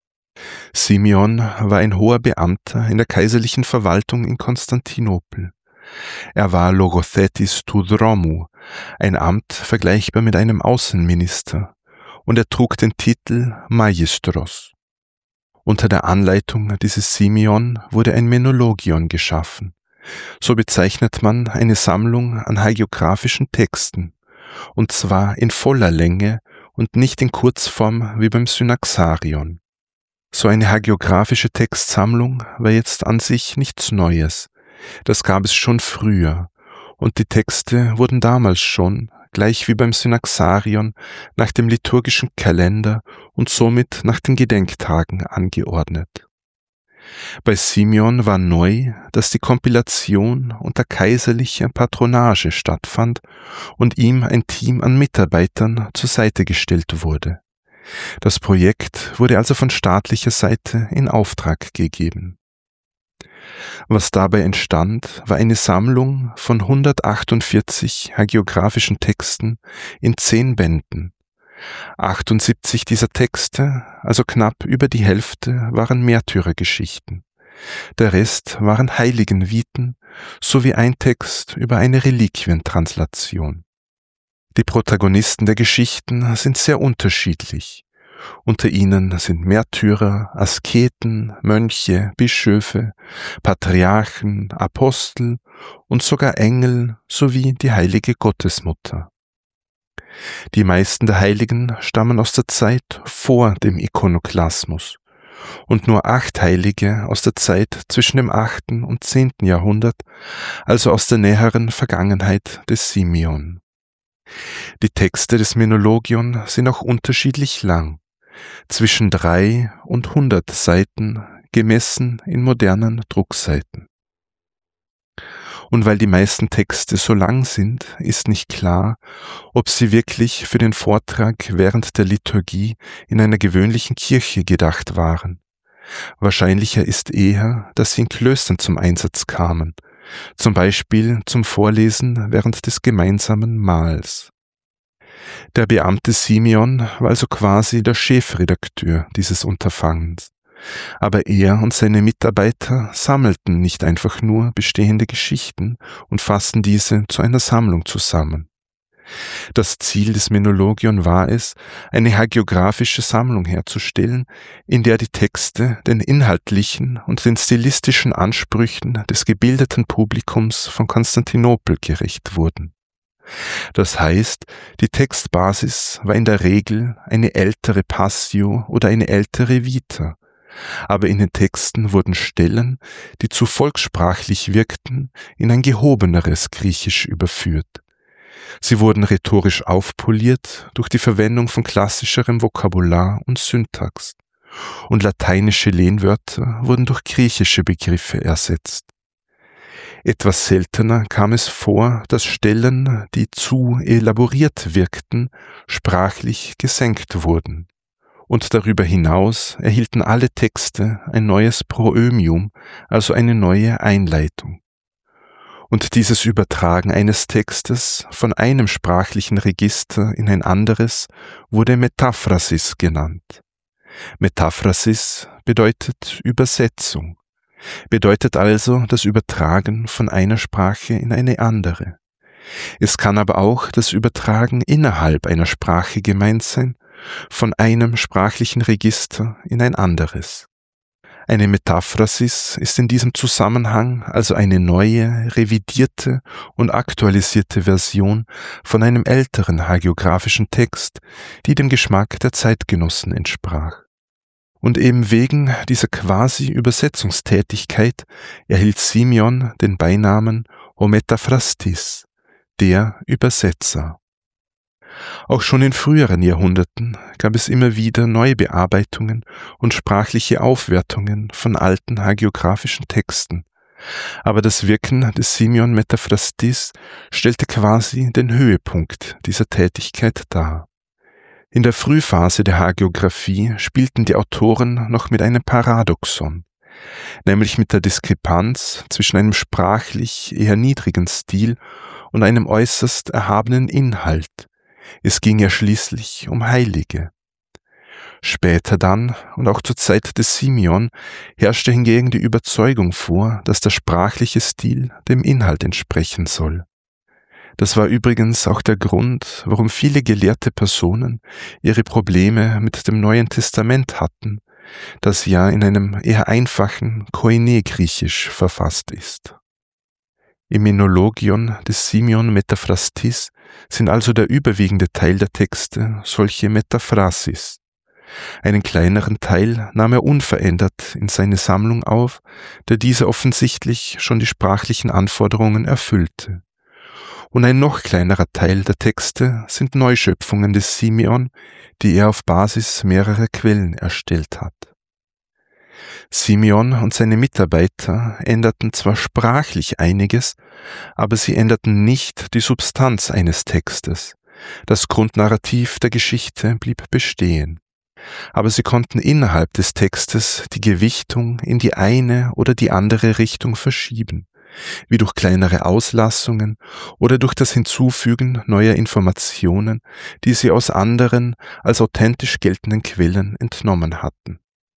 Simeon war ein hoher Beamter in der kaiserlichen Verwaltung in Konstantinopel. Er war Logothetis tou dromou, ein Amt vergleichbar mit einem Außenminister, und er trug den Titel Magistros. Unter der Anleitung dieses Simeon wurde ein Menologion geschaffen. So bezeichnet man eine Sammlung an hagiographischen Texten, und zwar in voller Länge und nicht in Kurzform wie beim Synaxarion. So eine hagiographische Textsammlung war jetzt an sich nichts Neues. Das gab es schon früher, und die Texte wurden damals schon, gleich wie beim Synaxarion, nach dem liturgischen Kalender und somit nach den Gedenktagen angeordnet. Bei Simeon war neu, dass die Kompilation unter kaiserlicher Patronage stattfand und ihm ein Team an Mitarbeitern zur Seite gestellt wurde. Das Projekt wurde also von staatlicher Seite in Auftrag gegeben. Was dabei entstand, war eine Sammlung von 148 hagiografischen Texten in 10 Bänden. 78 dieser Texte, also knapp über die Hälfte, waren Märtyrergeschichten. Der Rest waren Heiligenviten sowie ein Text über eine Reliquientranslation. Die Protagonisten der Geschichten sind sehr unterschiedlich. Unter ihnen sind Märtyrer, Asketen, Mönche, Bischöfe, Patriarchen, Apostel und sogar Engel sowie die heilige Gottesmutter. Die meisten der Heiligen stammen aus der Zeit vor dem Ikonoklasmus und nur 8 Heilige aus der Zeit zwischen dem 8. und 10. Jahrhundert, also aus der näheren Vergangenheit des Simeon. Die Texte des Menologion sind auch unterschiedlich lang, zwischen 3 und 100 Seiten, gemessen in modernen Druckseiten. Und weil die meisten Texte so lang sind, ist nicht klar, ob sie wirklich für den Vortrag während der Liturgie in einer gewöhnlichen Kirche gedacht waren. Wahrscheinlicher ist eher, dass sie in Klöstern zum Einsatz kamen, zum Beispiel zum Vorlesen während des gemeinsamen Mahls. Der Beamte Simeon war also quasi der Chefredakteur dieses Unterfangens. Aber er und seine Mitarbeiter sammelten nicht einfach nur bestehende Geschichten und fassten diese zu einer Sammlung zusammen. Das Ziel des Menologion war es, eine hagiographische Sammlung herzustellen, in der die Texte den inhaltlichen und den stilistischen Ansprüchen des gebildeten Publikums von Konstantinopel gerecht wurden. Das heißt, die Textbasis war in der Regel eine ältere Passio oder eine ältere Vita, aber in den Texten wurden Stellen, die zu volkssprachlich wirkten, in ein gehobeneres Griechisch überführt. Sie wurden rhetorisch aufpoliert durch die Verwendung von klassischerem Vokabular und Syntax, und lateinische Lehnwörter wurden durch griechische Begriffe ersetzt. Etwas seltener kam es vor, dass Stellen, die zu elaboriert wirkten, sprachlich gesenkt wurden. Und darüber hinaus erhielten alle Texte ein neues Proömium, also eine neue Einleitung. Und dieses Übertragen eines Textes von einem sprachlichen Register in ein anderes wurde Metaphrasis genannt. Metaphrasis bedeutet Übersetzung, bedeutet also das Übertragen von einer Sprache in eine andere. Es kann aber auch das Übertragen innerhalb einer Sprache gemeint sein, von einem sprachlichen Register in ein anderes. Eine Metaphrasis ist in diesem Zusammenhang also eine neue, revidierte und aktualisierte Version von einem älteren hagiographischen Text, die dem Geschmack der Zeitgenossen entsprach. Und eben wegen dieser Quasi-Übersetzungstätigkeit erhielt Simeon den Beinamen O Metaphrastis, der Übersetzer. Auch schon in früheren Jahrhunderten gab es immer wieder Neubearbeitungen und sprachliche Aufwertungen von alten hagiographischen Texten. Aber das Wirken des Simeon Metaphrastis stellte quasi den Höhepunkt dieser Tätigkeit dar. In der Frühphase der Hagiographie spielten die Autoren noch mit einem Paradoxon, nämlich mit der Diskrepanz zwischen einem sprachlich eher niedrigen Stil und einem äußerst erhabenen Inhalt. Es ging ja schließlich um Heilige. Später dann, und auch zur Zeit des Simeon, herrschte hingegen die Überzeugung vor, dass der sprachliche Stil dem Inhalt entsprechen soll. Das war übrigens auch der Grund, warum viele gelehrte Personen ihre Probleme mit dem Neuen Testament hatten, das ja in einem eher einfachen Koine-Griechisch verfasst ist. Im Menologion des Simeon Metaphrastis sind also der überwiegende Teil der Texte solche Metaphrasis. Einen kleineren Teil nahm er unverändert in seine Sammlung auf, da diese offensichtlich schon die sprachlichen Anforderungen erfüllte. Und ein noch kleinerer Teil der Texte sind Neuschöpfungen des Simeon, die er auf Basis mehrerer Quellen erstellt hat. Simeon und seine Mitarbeiter änderten zwar sprachlich einiges, aber sie änderten nicht die Substanz eines Textes. Das Grundnarrativ der Geschichte blieb bestehen. Aber sie konnten innerhalb des Textes die Gewichtung in die eine oder die andere Richtung verschieben, wie durch kleinere Auslassungen oder durch das Hinzufügen neuer Informationen, die sie aus anderen als authentisch geltenden Quellen entnommen hatten.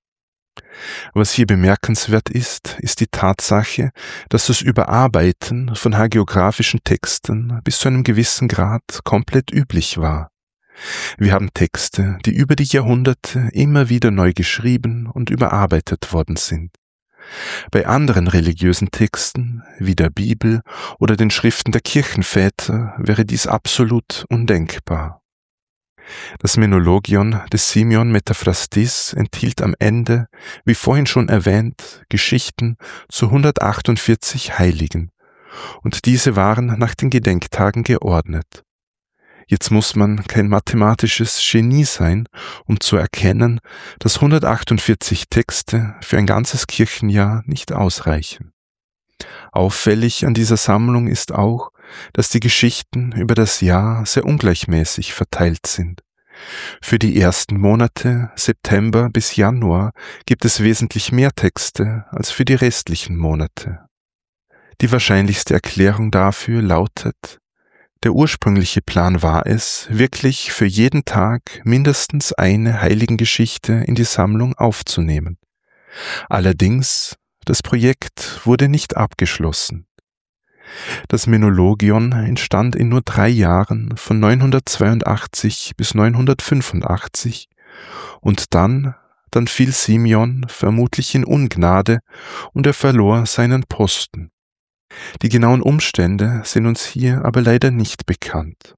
Was hier bemerkenswert ist, ist die Tatsache, dass das Überarbeiten von hagiografischen Texten bis zu einem gewissen Grad komplett üblich war. Wir haben Texte, die über die Jahrhunderte immer wieder neu geschrieben und überarbeitet worden sind. Bei anderen religiösen Texten, wie der Bibel oder den Schriften der Kirchenväter, wäre dies absolut undenkbar. Das Menologion des Simeon Metaphrastis enthielt am Ende, wie vorhin schon erwähnt, Geschichten zu 148 Heiligen, und diese waren nach den Gedenktagen geordnet. Jetzt muss man kein mathematisches Genie sein, um zu erkennen, dass 148 Texte für ein ganzes Kirchenjahr nicht ausreichen. Auffällig an dieser Sammlung ist auch, dass die Geschichten über das Jahr sehr ungleichmäßig verteilt sind. Für die ersten Monate, September bis Januar, gibt es wesentlich mehr Texte als für die restlichen Monate. Die wahrscheinlichste Erklärung dafür lautet: Der ursprüngliche Plan war es, wirklich für jeden Tag mindestens eine Heiligengeschichte in die Sammlung aufzunehmen. Allerdings, das Projekt wurde nicht abgeschlossen. Das Menologion entstand in nur 3 Jahren von 982 bis 985 und dann fiel Simeon vermutlich in Ungnade und er verlor seinen Posten. Die genauen Umstände sind uns hier aber leider nicht bekannt.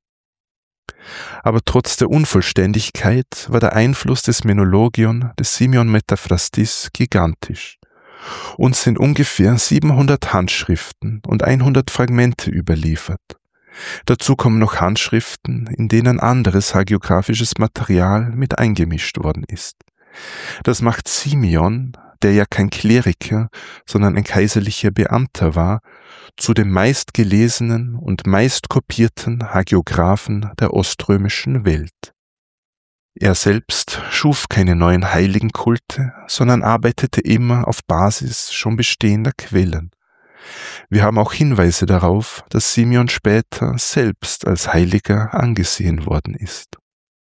Aber trotz der Unvollständigkeit war der Einfluss des Menologion des Simeon Metaphrastis gigantisch. Uns sind ungefähr 700 Handschriften und 100 Fragmente überliefert. Dazu kommen noch Handschriften, in denen anderes hagiografisches Material mit eingemischt worden ist. Das macht Simeon, der ja kein Kleriker, sondern ein kaiserlicher Beamter war, zu dem meistgelesenen und meistkopierten Hagiographen der oströmischen Welt. Er selbst schuf keine neuen Heiligenkulte, sondern arbeitete immer auf Basis schon bestehender Quellen. Wir haben auch Hinweise darauf, dass Simeon später selbst als Heiliger angesehen worden ist.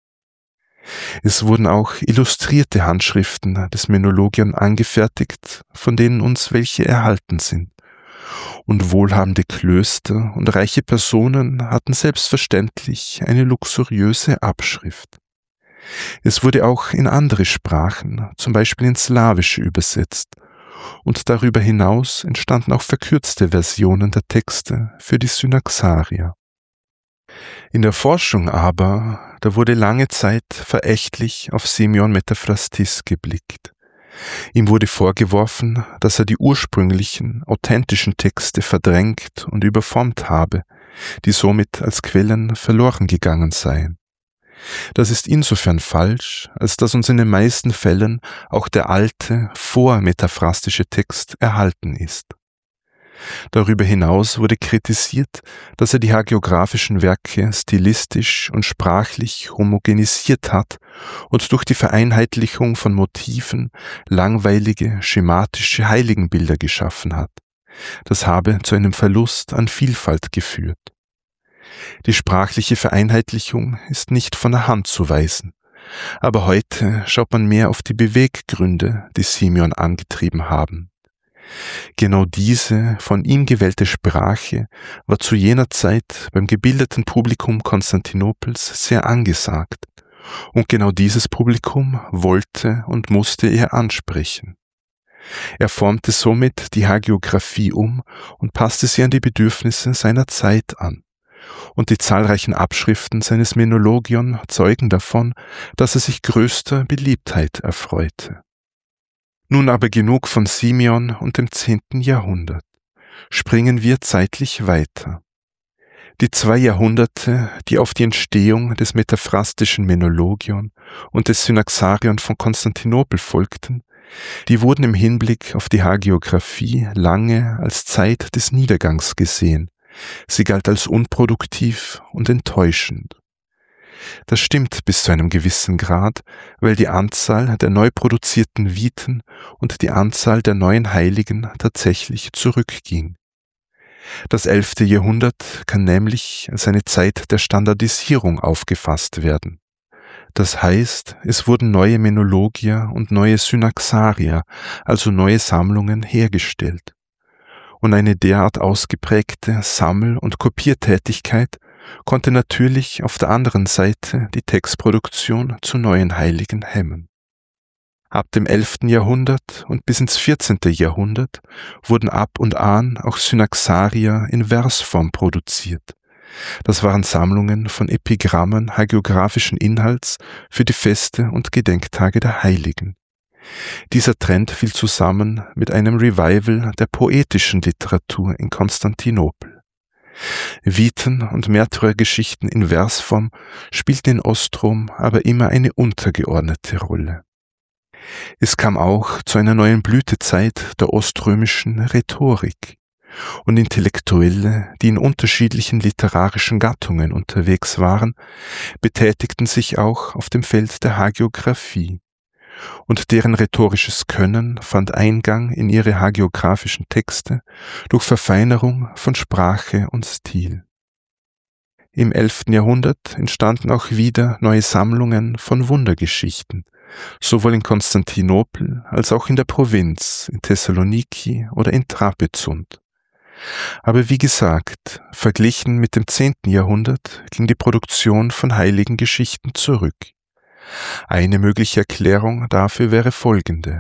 Es wurden auch illustrierte Handschriften des Menologion angefertigt, von denen uns welche erhalten sind. Und wohlhabende Klöster und reiche Personen hatten selbstverständlich eine luxuriöse Abschrift. Es wurde auch in andere Sprachen, zum Beispiel ins Slawische übersetzt, und darüber hinaus entstanden auch verkürzte Versionen der Texte für die Synaxarier. In der Forschung aber, da wurde lange Zeit verächtlich auf Simeon Metaphrastis geblickt. Ihm wurde vorgeworfen, dass er die ursprünglichen, authentischen Texte verdrängt und überformt habe, die somit als Quellen verloren gegangen seien. Das ist insofern falsch, als dass uns in den meisten Fällen auch der alte, vormetaphrastische Text erhalten ist. Darüber hinaus wurde kritisiert, dass er die hagiographischen Werke stilistisch und sprachlich homogenisiert hat und durch die Vereinheitlichung von Motiven langweilige, schematische Heiligenbilder geschaffen hat. Das habe zu einem Verlust an Vielfalt geführt. Die sprachliche Vereinheitlichung ist nicht von der Hand zu weisen, aber heute schaut man mehr auf die Beweggründe, die Simeon angetrieben haben. Genau diese von ihm gewählte Sprache war zu jener Zeit beim gebildeten Publikum Konstantinopels sehr angesagt, und genau dieses Publikum wollte und musste er ansprechen. Er formte somit die Hagiographie um und passte sie an die Bedürfnisse seiner Zeit an. Und die zahlreichen Abschriften seines Menologion zeugen davon, dass er sich größter Beliebtheit erfreute. Nun aber genug von Simeon und dem 10. Jahrhundert. Springen wir zeitlich weiter. Die 2 Jahrhunderte, die auf die Entstehung des metaphrastischen Menologion und des Synaxarion von Konstantinopel folgten, die wurden im Hinblick auf die Hagiographie lange als Zeit des Niedergangs gesehen. Sie galt als unproduktiv und enttäuschend. Das stimmt bis zu einem gewissen Grad, weil die Anzahl der neu produzierten Viten und die Anzahl der neuen Heiligen tatsächlich zurückging. Das 11. Jahrhundert kann nämlich als eine Zeit der Standardisierung aufgefasst werden. Das heißt, es wurden neue Menologier und neue Synaxarier, also neue Sammlungen, hergestellt. Und eine derart ausgeprägte Sammel- und Kopiertätigkeit konnte natürlich auf der anderen Seite die Textproduktion zu neuen Heiligen hemmen. Ab dem 11. Jahrhundert und bis ins 14. Jahrhundert wurden ab und an auch Synaxarier in Versform produziert. Das waren Sammlungen von Epigrammen hagiographischen Inhalts für die Feste und Gedenktage der Heiligen. Dieser Trend fiel zusammen mit einem Revival der poetischen Literatur in Konstantinopel. Viten und Märtyrergeschichten in Versform spielten in Ostrom aber immer eine untergeordnete Rolle. Es kam auch zu einer neuen Blütezeit der oströmischen Rhetorik, und Intellektuelle, die in unterschiedlichen literarischen Gattungen unterwegs waren, betätigten sich auch auf dem Feld der Hagiographie, und deren rhetorisches Können fand Eingang in ihre hagiographischen Texte durch Verfeinerung von Sprache und Stil. Im 11. Jahrhundert entstanden auch wieder neue Sammlungen von Wundergeschichten, sowohl in Konstantinopel als auch in der Provinz, in Thessaloniki oder in Trapezunt. Aber wie gesagt, verglichen mit dem 10. Jahrhundert ging die Produktion von heiligen Geschichten zurück. Eine mögliche Erklärung dafür wäre folgende.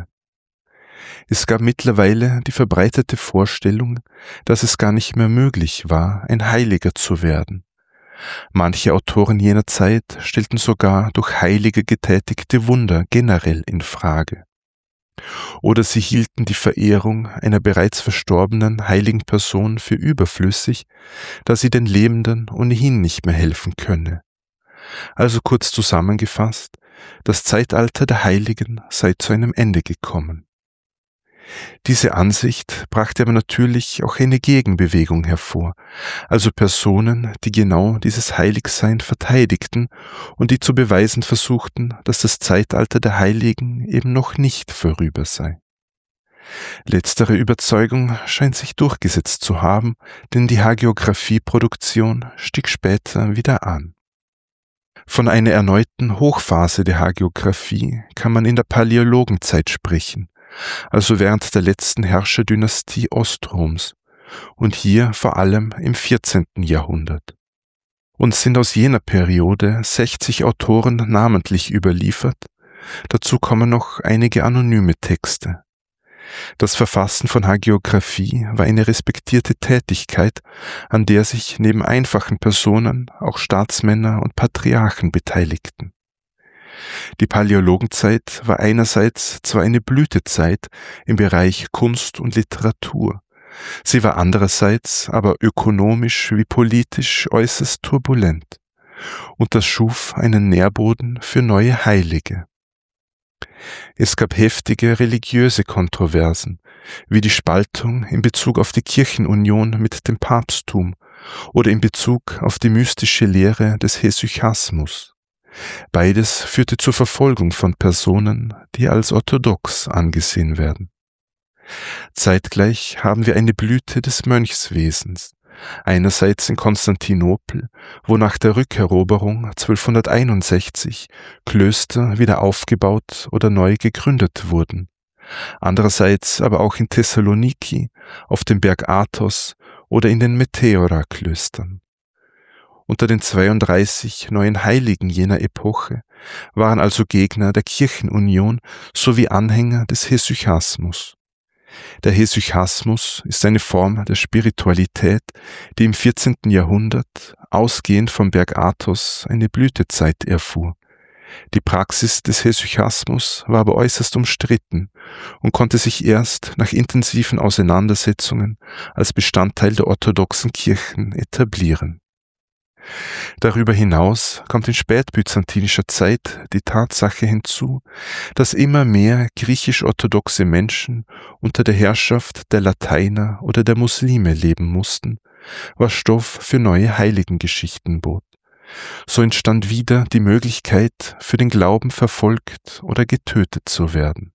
Es gab mittlerweile die verbreitete Vorstellung, dass es gar nicht mehr möglich war, ein Heiliger zu werden. Manche Autoren jener Zeit stellten sogar durch Heilige getätigte Wunder generell in Frage. Oder sie hielten die Verehrung einer bereits verstorbenen heiligen Person für überflüssig, da sie den Lebenden ohnehin nicht mehr helfen könne. Also kurz zusammengefasst, das Zeitalter der Heiligen sei zu einem Ende gekommen. Diese Ansicht brachte aber natürlich auch eine Gegenbewegung hervor, also Personen, die genau dieses Heiligsein verteidigten und die zu beweisen versuchten, dass das Zeitalter der Heiligen eben noch nicht vorüber sei. Letztere Überzeugung scheint sich durchgesetzt zu haben, denn die Hagiographie-Produktion stieg später wieder an. Von einer erneuten Hochphase der Hagiographie kann man in der Paläologenzeit sprechen, also während der letzten Herrscherdynastie Ostroms, und hier vor allem im 14. Jahrhundert. Uns sind aus jener Periode 60 Autoren namentlich überliefert, dazu kommen noch einige anonyme Texte. Das Verfassen von Hagiographie war eine respektierte Tätigkeit, an der sich neben einfachen Personen auch Staatsmänner und Patriarchen beteiligten. Die Paläologenzeit war einerseits zwar eine Blütezeit im Bereich Kunst und Literatur, sie war andererseits aber ökonomisch wie politisch äußerst turbulent, und das schuf einen Nährboden für neue Heilige. Es gab heftige religiöse Kontroversen, wie die Spaltung in Bezug auf die Kirchenunion mit dem Papsttum oder in Bezug auf die mystische Lehre des Hesychasmus. Beides führte zur Verfolgung von Personen, die als orthodox angesehen werden. Zeitgleich haben wir eine Blüte des Mönchswesens, einerseits in Konstantinopel, wo nach der Rückeroberung 1261 Klöster wieder aufgebaut oder neu gegründet wurden, andererseits aber auch in Thessaloniki, auf dem Berg Athos oder in den Meteora-Klöstern. Unter den 32 neuen Heiligen jener Epoche waren also Gegner der Kirchenunion sowie Anhänger des Hesychasmus. Der Hesychasmus ist eine Form der Spiritualität, die im 14. Jahrhundert, ausgehend vom Berg Athos, eine Blütezeit erfuhr. Die Praxis des Hesychasmus war aber äußerst umstritten und konnte sich erst nach intensiven Auseinandersetzungen als Bestandteil der orthodoxen Kirchen etablieren. Darüber hinaus kommt in spätbyzantinischer Zeit die Tatsache hinzu, dass immer mehr griechisch-orthodoxe Menschen unter der Herrschaft der Lateiner oder der Muslime leben mussten, was Stoff für neue Heiligengeschichten bot. So entstand wieder die Möglichkeit, für den Glauben verfolgt oder getötet zu werden.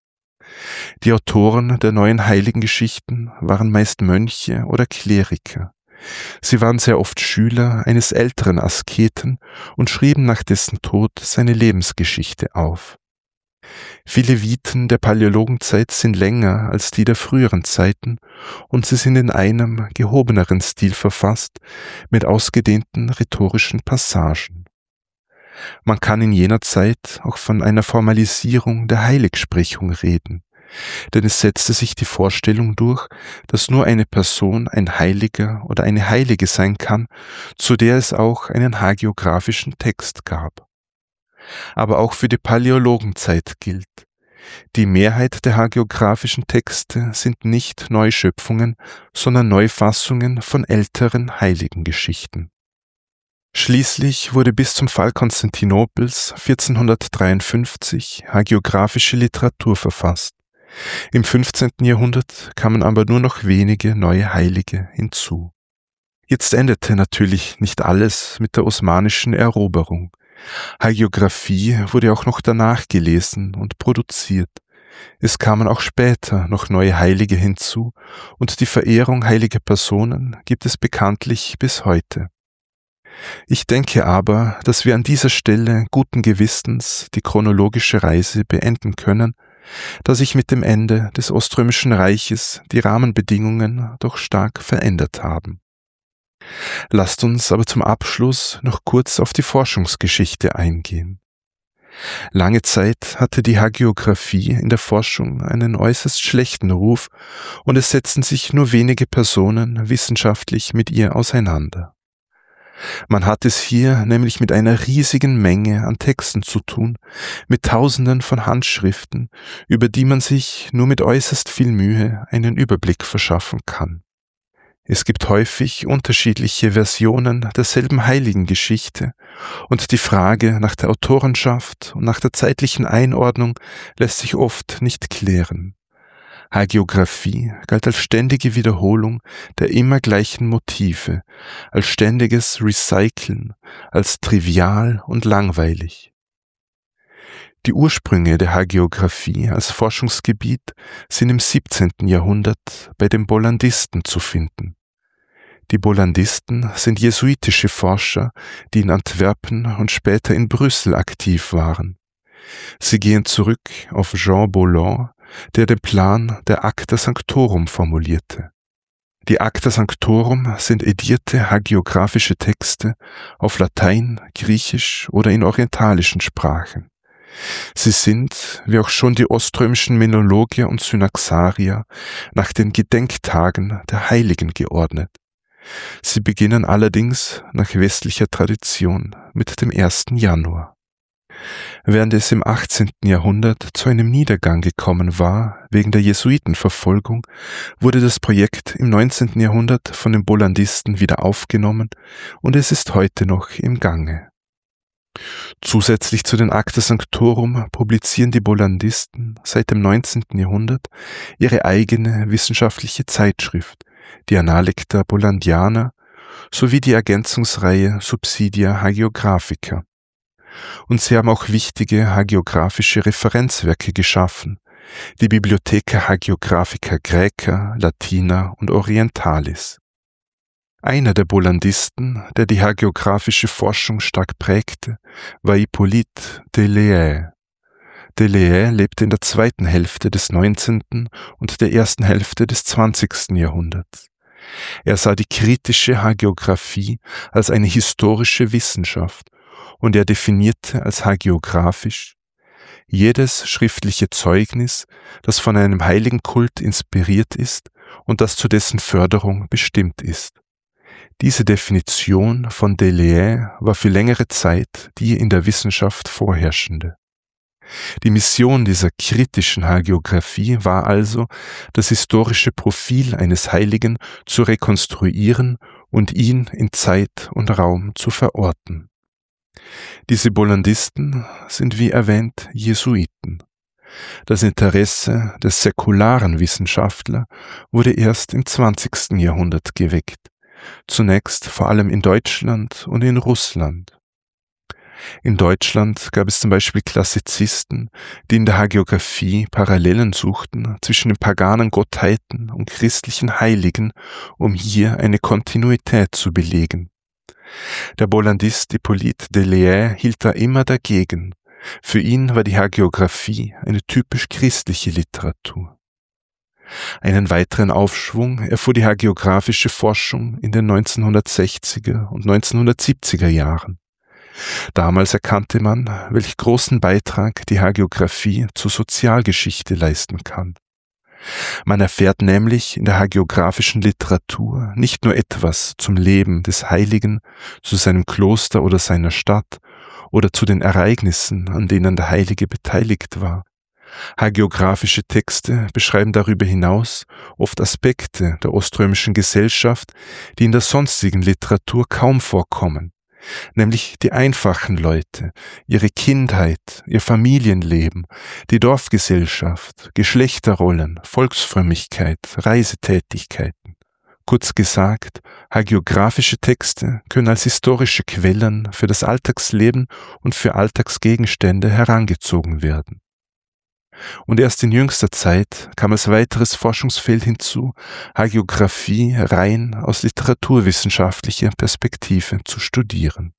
Die Autoren der neuen Heiligengeschichten waren meist Mönche oder Kleriker. Sie waren sehr oft Schüler eines älteren Asketen und schrieben nach dessen Tod seine Lebensgeschichte auf. Viele Viten der Paläologenzeit sind länger als die der früheren Zeiten und sie sind in einem gehobeneren Stil verfasst, mit ausgedehnten rhetorischen Passagen. Man kann in jener Zeit auch von einer Formalisierung der Heiligsprechung reden, denn es setzte sich die Vorstellung durch, dass nur eine Person ein Heiliger oder eine Heilige sein kann, zu der es auch einen hagiographischen Text gab. Aber auch für die Paläologenzeit gilt: Die Mehrheit der hagiographischen Texte sind nicht Neuschöpfungen, sondern Neufassungen von älteren Heiligengeschichten. Schließlich wurde bis zum Fall Konstantinopels 1453 hagiographische Literatur verfasst. Im 15. Jahrhundert kamen aber nur noch wenige neue Heilige hinzu. Jetzt endete natürlich nicht alles mit der osmanischen Eroberung. Hagiographie wurde auch noch danach gelesen und produziert. Es kamen auch später noch neue Heilige hinzu und die Verehrung heiliger Personen gibt es bekanntlich bis heute. Ich denke aber, dass wir an dieser Stelle guten Gewissens die chronologische Reise beenden können, da sich mit dem Ende des Oströmischen Reiches die Rahmenbedingungen doch stark verändert haben. Lasst uns aber zum Abschluss noch kurz auf die Forschungsgeschichte eingehen. Lange Zeit hatte die Hagiographie in der Forschung einen äußerst schlechten Ruf und es setzten sich nur wenige Personen wissenschaftlich mit ihr auseinander. Man hat es hier nämlich mit einer riesigen Menge an Texten zu tun, mit Tausenden von Handschriften, über die man sich nur mit äußerst viel Mühe einen Überblick verschaffen kann. Es gibt häufig unterschiedliche Versionen derselben Heiligengeschichte und die Frage nach der Autorenschaft und nach der zeitlichen Einordnung lässt sich oft nicht klären. Hagiographie galt als ständige Wiederholung der immer gleichen Motive, als ständiges Recyceln, als trivial und langweilig. Die Ursprünge der Hagiographie als Forschungsgebiet sind im 17. Jahrhundert bei den Bollandisten zu finden. Die Bollandisten sind jesuitische Forscher, die in Antwerpen und später in Brüssel aktiv waren. Sie gehen zurück auf Jean Bolland, der den Plan der Acta Sanctorum formulierte. Die Acta Sanctorum sind edierte hagiographische Texte auf Latein, Griechisch oder in orientalischen Sprachen. Sie sind, wie auch schon die oströmischen Menologier und Synaxarier, nach den Gedenktagen der Heiligen geordnet. Sie beginnen allerdings nach westlicher Tradition mit dem 1. Januar. Während es im 18. Jahrhundert zu einem Niedergang gekommen war, wegen der Jesuitenverfolgung, wurde das Projekt im 19. Jahrhundert von den Bollandisten wieder aufgenommen und es ist heute noch im Gange. Zusätzlich zu den Acta Sanctorum publizieren die Bollandisten seit dem 19. Jahrhundert ihre eigene wissenschaftliche Zeitschrift, die Analecta Bollandiana, sowie die Ergänzungsreihe Subsidia Hagiographica. Und sie haben auch wichtige hagiographische Referenzwerke geschaffen, die Bibliotheca Hagiographica Graeca, Latina und Orientalis. Einer der Bollandisten, der die hagiographische Forschung stark prägte, war Hippolyte Delhaye. Delhaye lebte in der zweiten Hälfte des 19. und der ersten Hälfte des 20. Jahrhunderts. Er sah die kritische Hagiographie als eine historische Wissenschaft und er definierte als hagiographisch jedes schriftliche Zeugnis, das von einem heiligen Kult inspiriert ist und das zu dessen Förderung bestimmt ist. Diese Definition von Delhaye war für längere Zeit die in der Wissenschaft vorherrschende. Die Mission dieser kritischen Hagiographie war also, das historische Profil eines Heiligen zu rekonstruieren und ihn in Zeit und Raum zu verorten. Diese Bollandisten sind wie erwähnt Jesuiten. Das Interesse des säkularen Wissenschaftler wurde erst im 20. Jahrhundert geweckt, zunächst vor allem in Deutschland und in Russland. In Deutschland gab es zum Beispiel Klassizisten, die in der Hagiographie Parallelen suchten zwischen den paganen Gottheiten und christlichen Heiligen, um hier eine Kontinuität zu belegen. Der Bollandist Hippolyte Delhaye hielt da immer dagegen. Für ihn war die Hagiographie eine typisch christliche Literatur. Einen weiteren Aufschwung erfuhr die hagiographische Forschung in den 1960er und 1970er Jahren. Damals erkannte man, welch großen Beitrag die Hagiographie zur Sozialgeschichte leisten kann. Man erfährt nämlich in der hagiographischen Literatur nicht nur etwas zum Leben des Heiligen, zu seinem Kloster oder seiner Stadt oder zu den Ereignissen, an denen der Heilige beteiligt war. Hagiographische Texte beschreiben darüber hinaus oft Aspekte der oströmischen Gesellschaft, die in der sonstigen Literatur kaum vorkommen, nämlich die einfachen Leute, ihre Kindheit, ihr Familienleben, die Dorfgesellschaft, Geschlechterrollen, Volksfrömmigkeit, Reisetätigkeiten. Kurz gesagt, hagiographische Texte können als historische Quellen für das Alltagsleben und für Alltagsgegenstände herangezogen werden. Und erst in jüngster Zeit kam als weiteres Forschungsfeld hinzu, Hagiographie rein aus literaturwissenschaftlicher Perspektive zu studieren.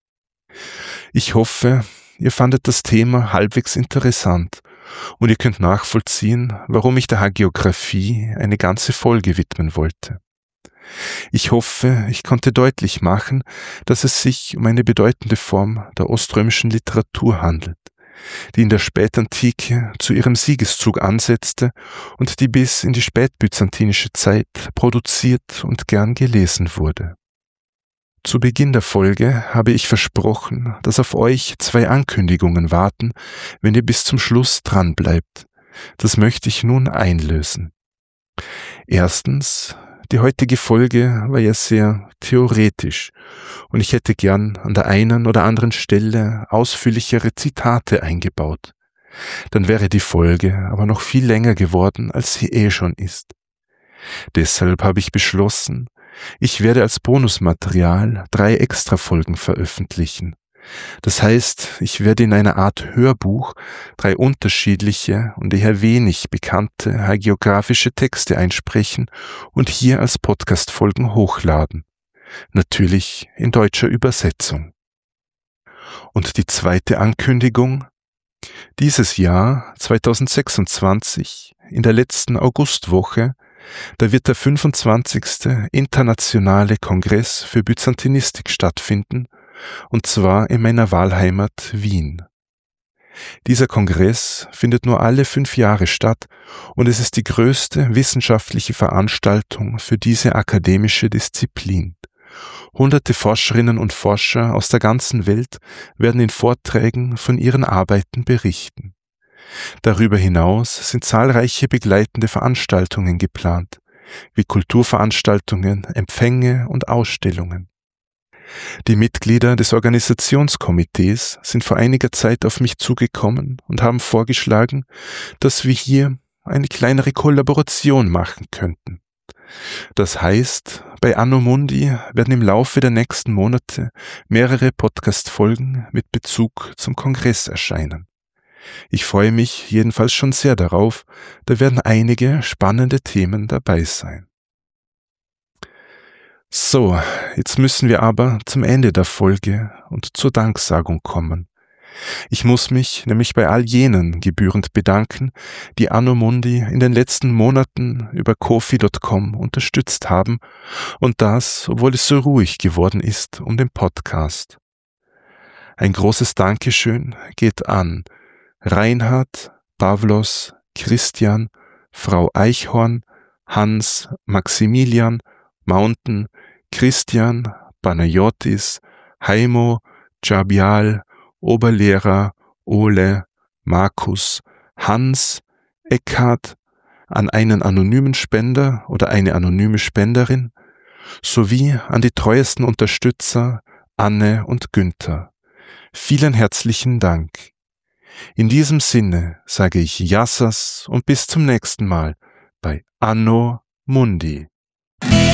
Ich hoffe, ihr fandet das Thema halbwegs interessant und ihr könnt nachvollziehen, warum ich der Hagiographie eine ganze Folge widmen wollte. Ich hoffe, ich konnte deutlich machen, dass es sich um eine bedeutende Form der oströmischen Literatur handelt, die in der Spätantike zu ihrem Siegeszug ansetzte und die bis in die spätbyzantinische Zeit produziert und gern gelesen wurde. Zu Beginn der Folge habe ich versprochen, dass auf euch 2 Ankündigungen warten, wenn ihr bis zum Schluss dran bleibt. Das möchte ich nun einlösen. Erstens, die heutige Folge war ja sehr theoretisch und ich hätte gern an der einen oder anderen Stelle ausführlichere Zitate eingebaut. Dann wäre die Folge aber noch viel länger geworden, als sie schon ist. Deshalb habe ich beschlossen, ich werde als Bonusmaterial 3 Extrafolgen veröffentlichen. Das heißt, ich werde in einer Art Hörbuch 3 unterschiedliche und eher wenig bekannte hagiographische Texte einsprechen und hier als Podcast-Folgen hochladen. Natürlich in deutscher Übersetzung. Und die zweite Ankündigung: Dieses Jahr, 2026, in der letzten Augustwoche, da wird der 25. Internationale Kongress für Byzantinistik stattfinden, und zwar in meiner Wahlheimat Wien. Dieser Kongress findet nur alle 5 Jahre statt und es ist die größte wissenschaftliche Veranstaltung für diese akademische Disziplin. Hunderte Forscherinnen und Forscher aus der ganzen Welt werden in Vorträgen von ihren Arbeiten berichten. Darüber hinaus sind zahlreiche begleitende Veranstaltungen geplant, wie Kulturveranstaltungen, Empfänge und Ausstellungen. Die Mitglieder des Organisationskomitees sind vor einiger Zeit auf mich zugekommen und haben vorgeschlagen, dass wir hier eine kleinere Kollaboration machen könnten. Das heißt, bei Anno Mundi werden im Laufe der nächsten Monate mehrere Podcast-Folgen mit Bezug zum Kongress erscheinen. Ich freue mich jedenfalls schon sehr darauf, da werden einige spannende Themen dabei sein. So, jetzt müssen wir aber zum Ende der Folge und zur Danksagung kommen. Ich muss mich nämlich bei all jenen gebührend bedanken, die Anno Mundi in den letzten Monaten über Ko-fi.com unterstützt haben, und das, obwohl es so ruhig geworden ist um den Podcast. Ein großes Dankeschön geht an Reinhard, Pavlos, Christian, Frau Eichhorn, Hans, Maximilian, Mountain, Christian, Panayotis, Heimo, Jabial, Oberlehrer, Ole, Markus, Hans, Eckhard, an einen anonymen Spender oder eine anonyme Spenderin, sowie an die treuesten Unterstützer Anne und Günther. Vielen herzlichen Dank. In diesem Sinne sage ich Yassas und bis zum nächsten Mal bei Anno Mundi.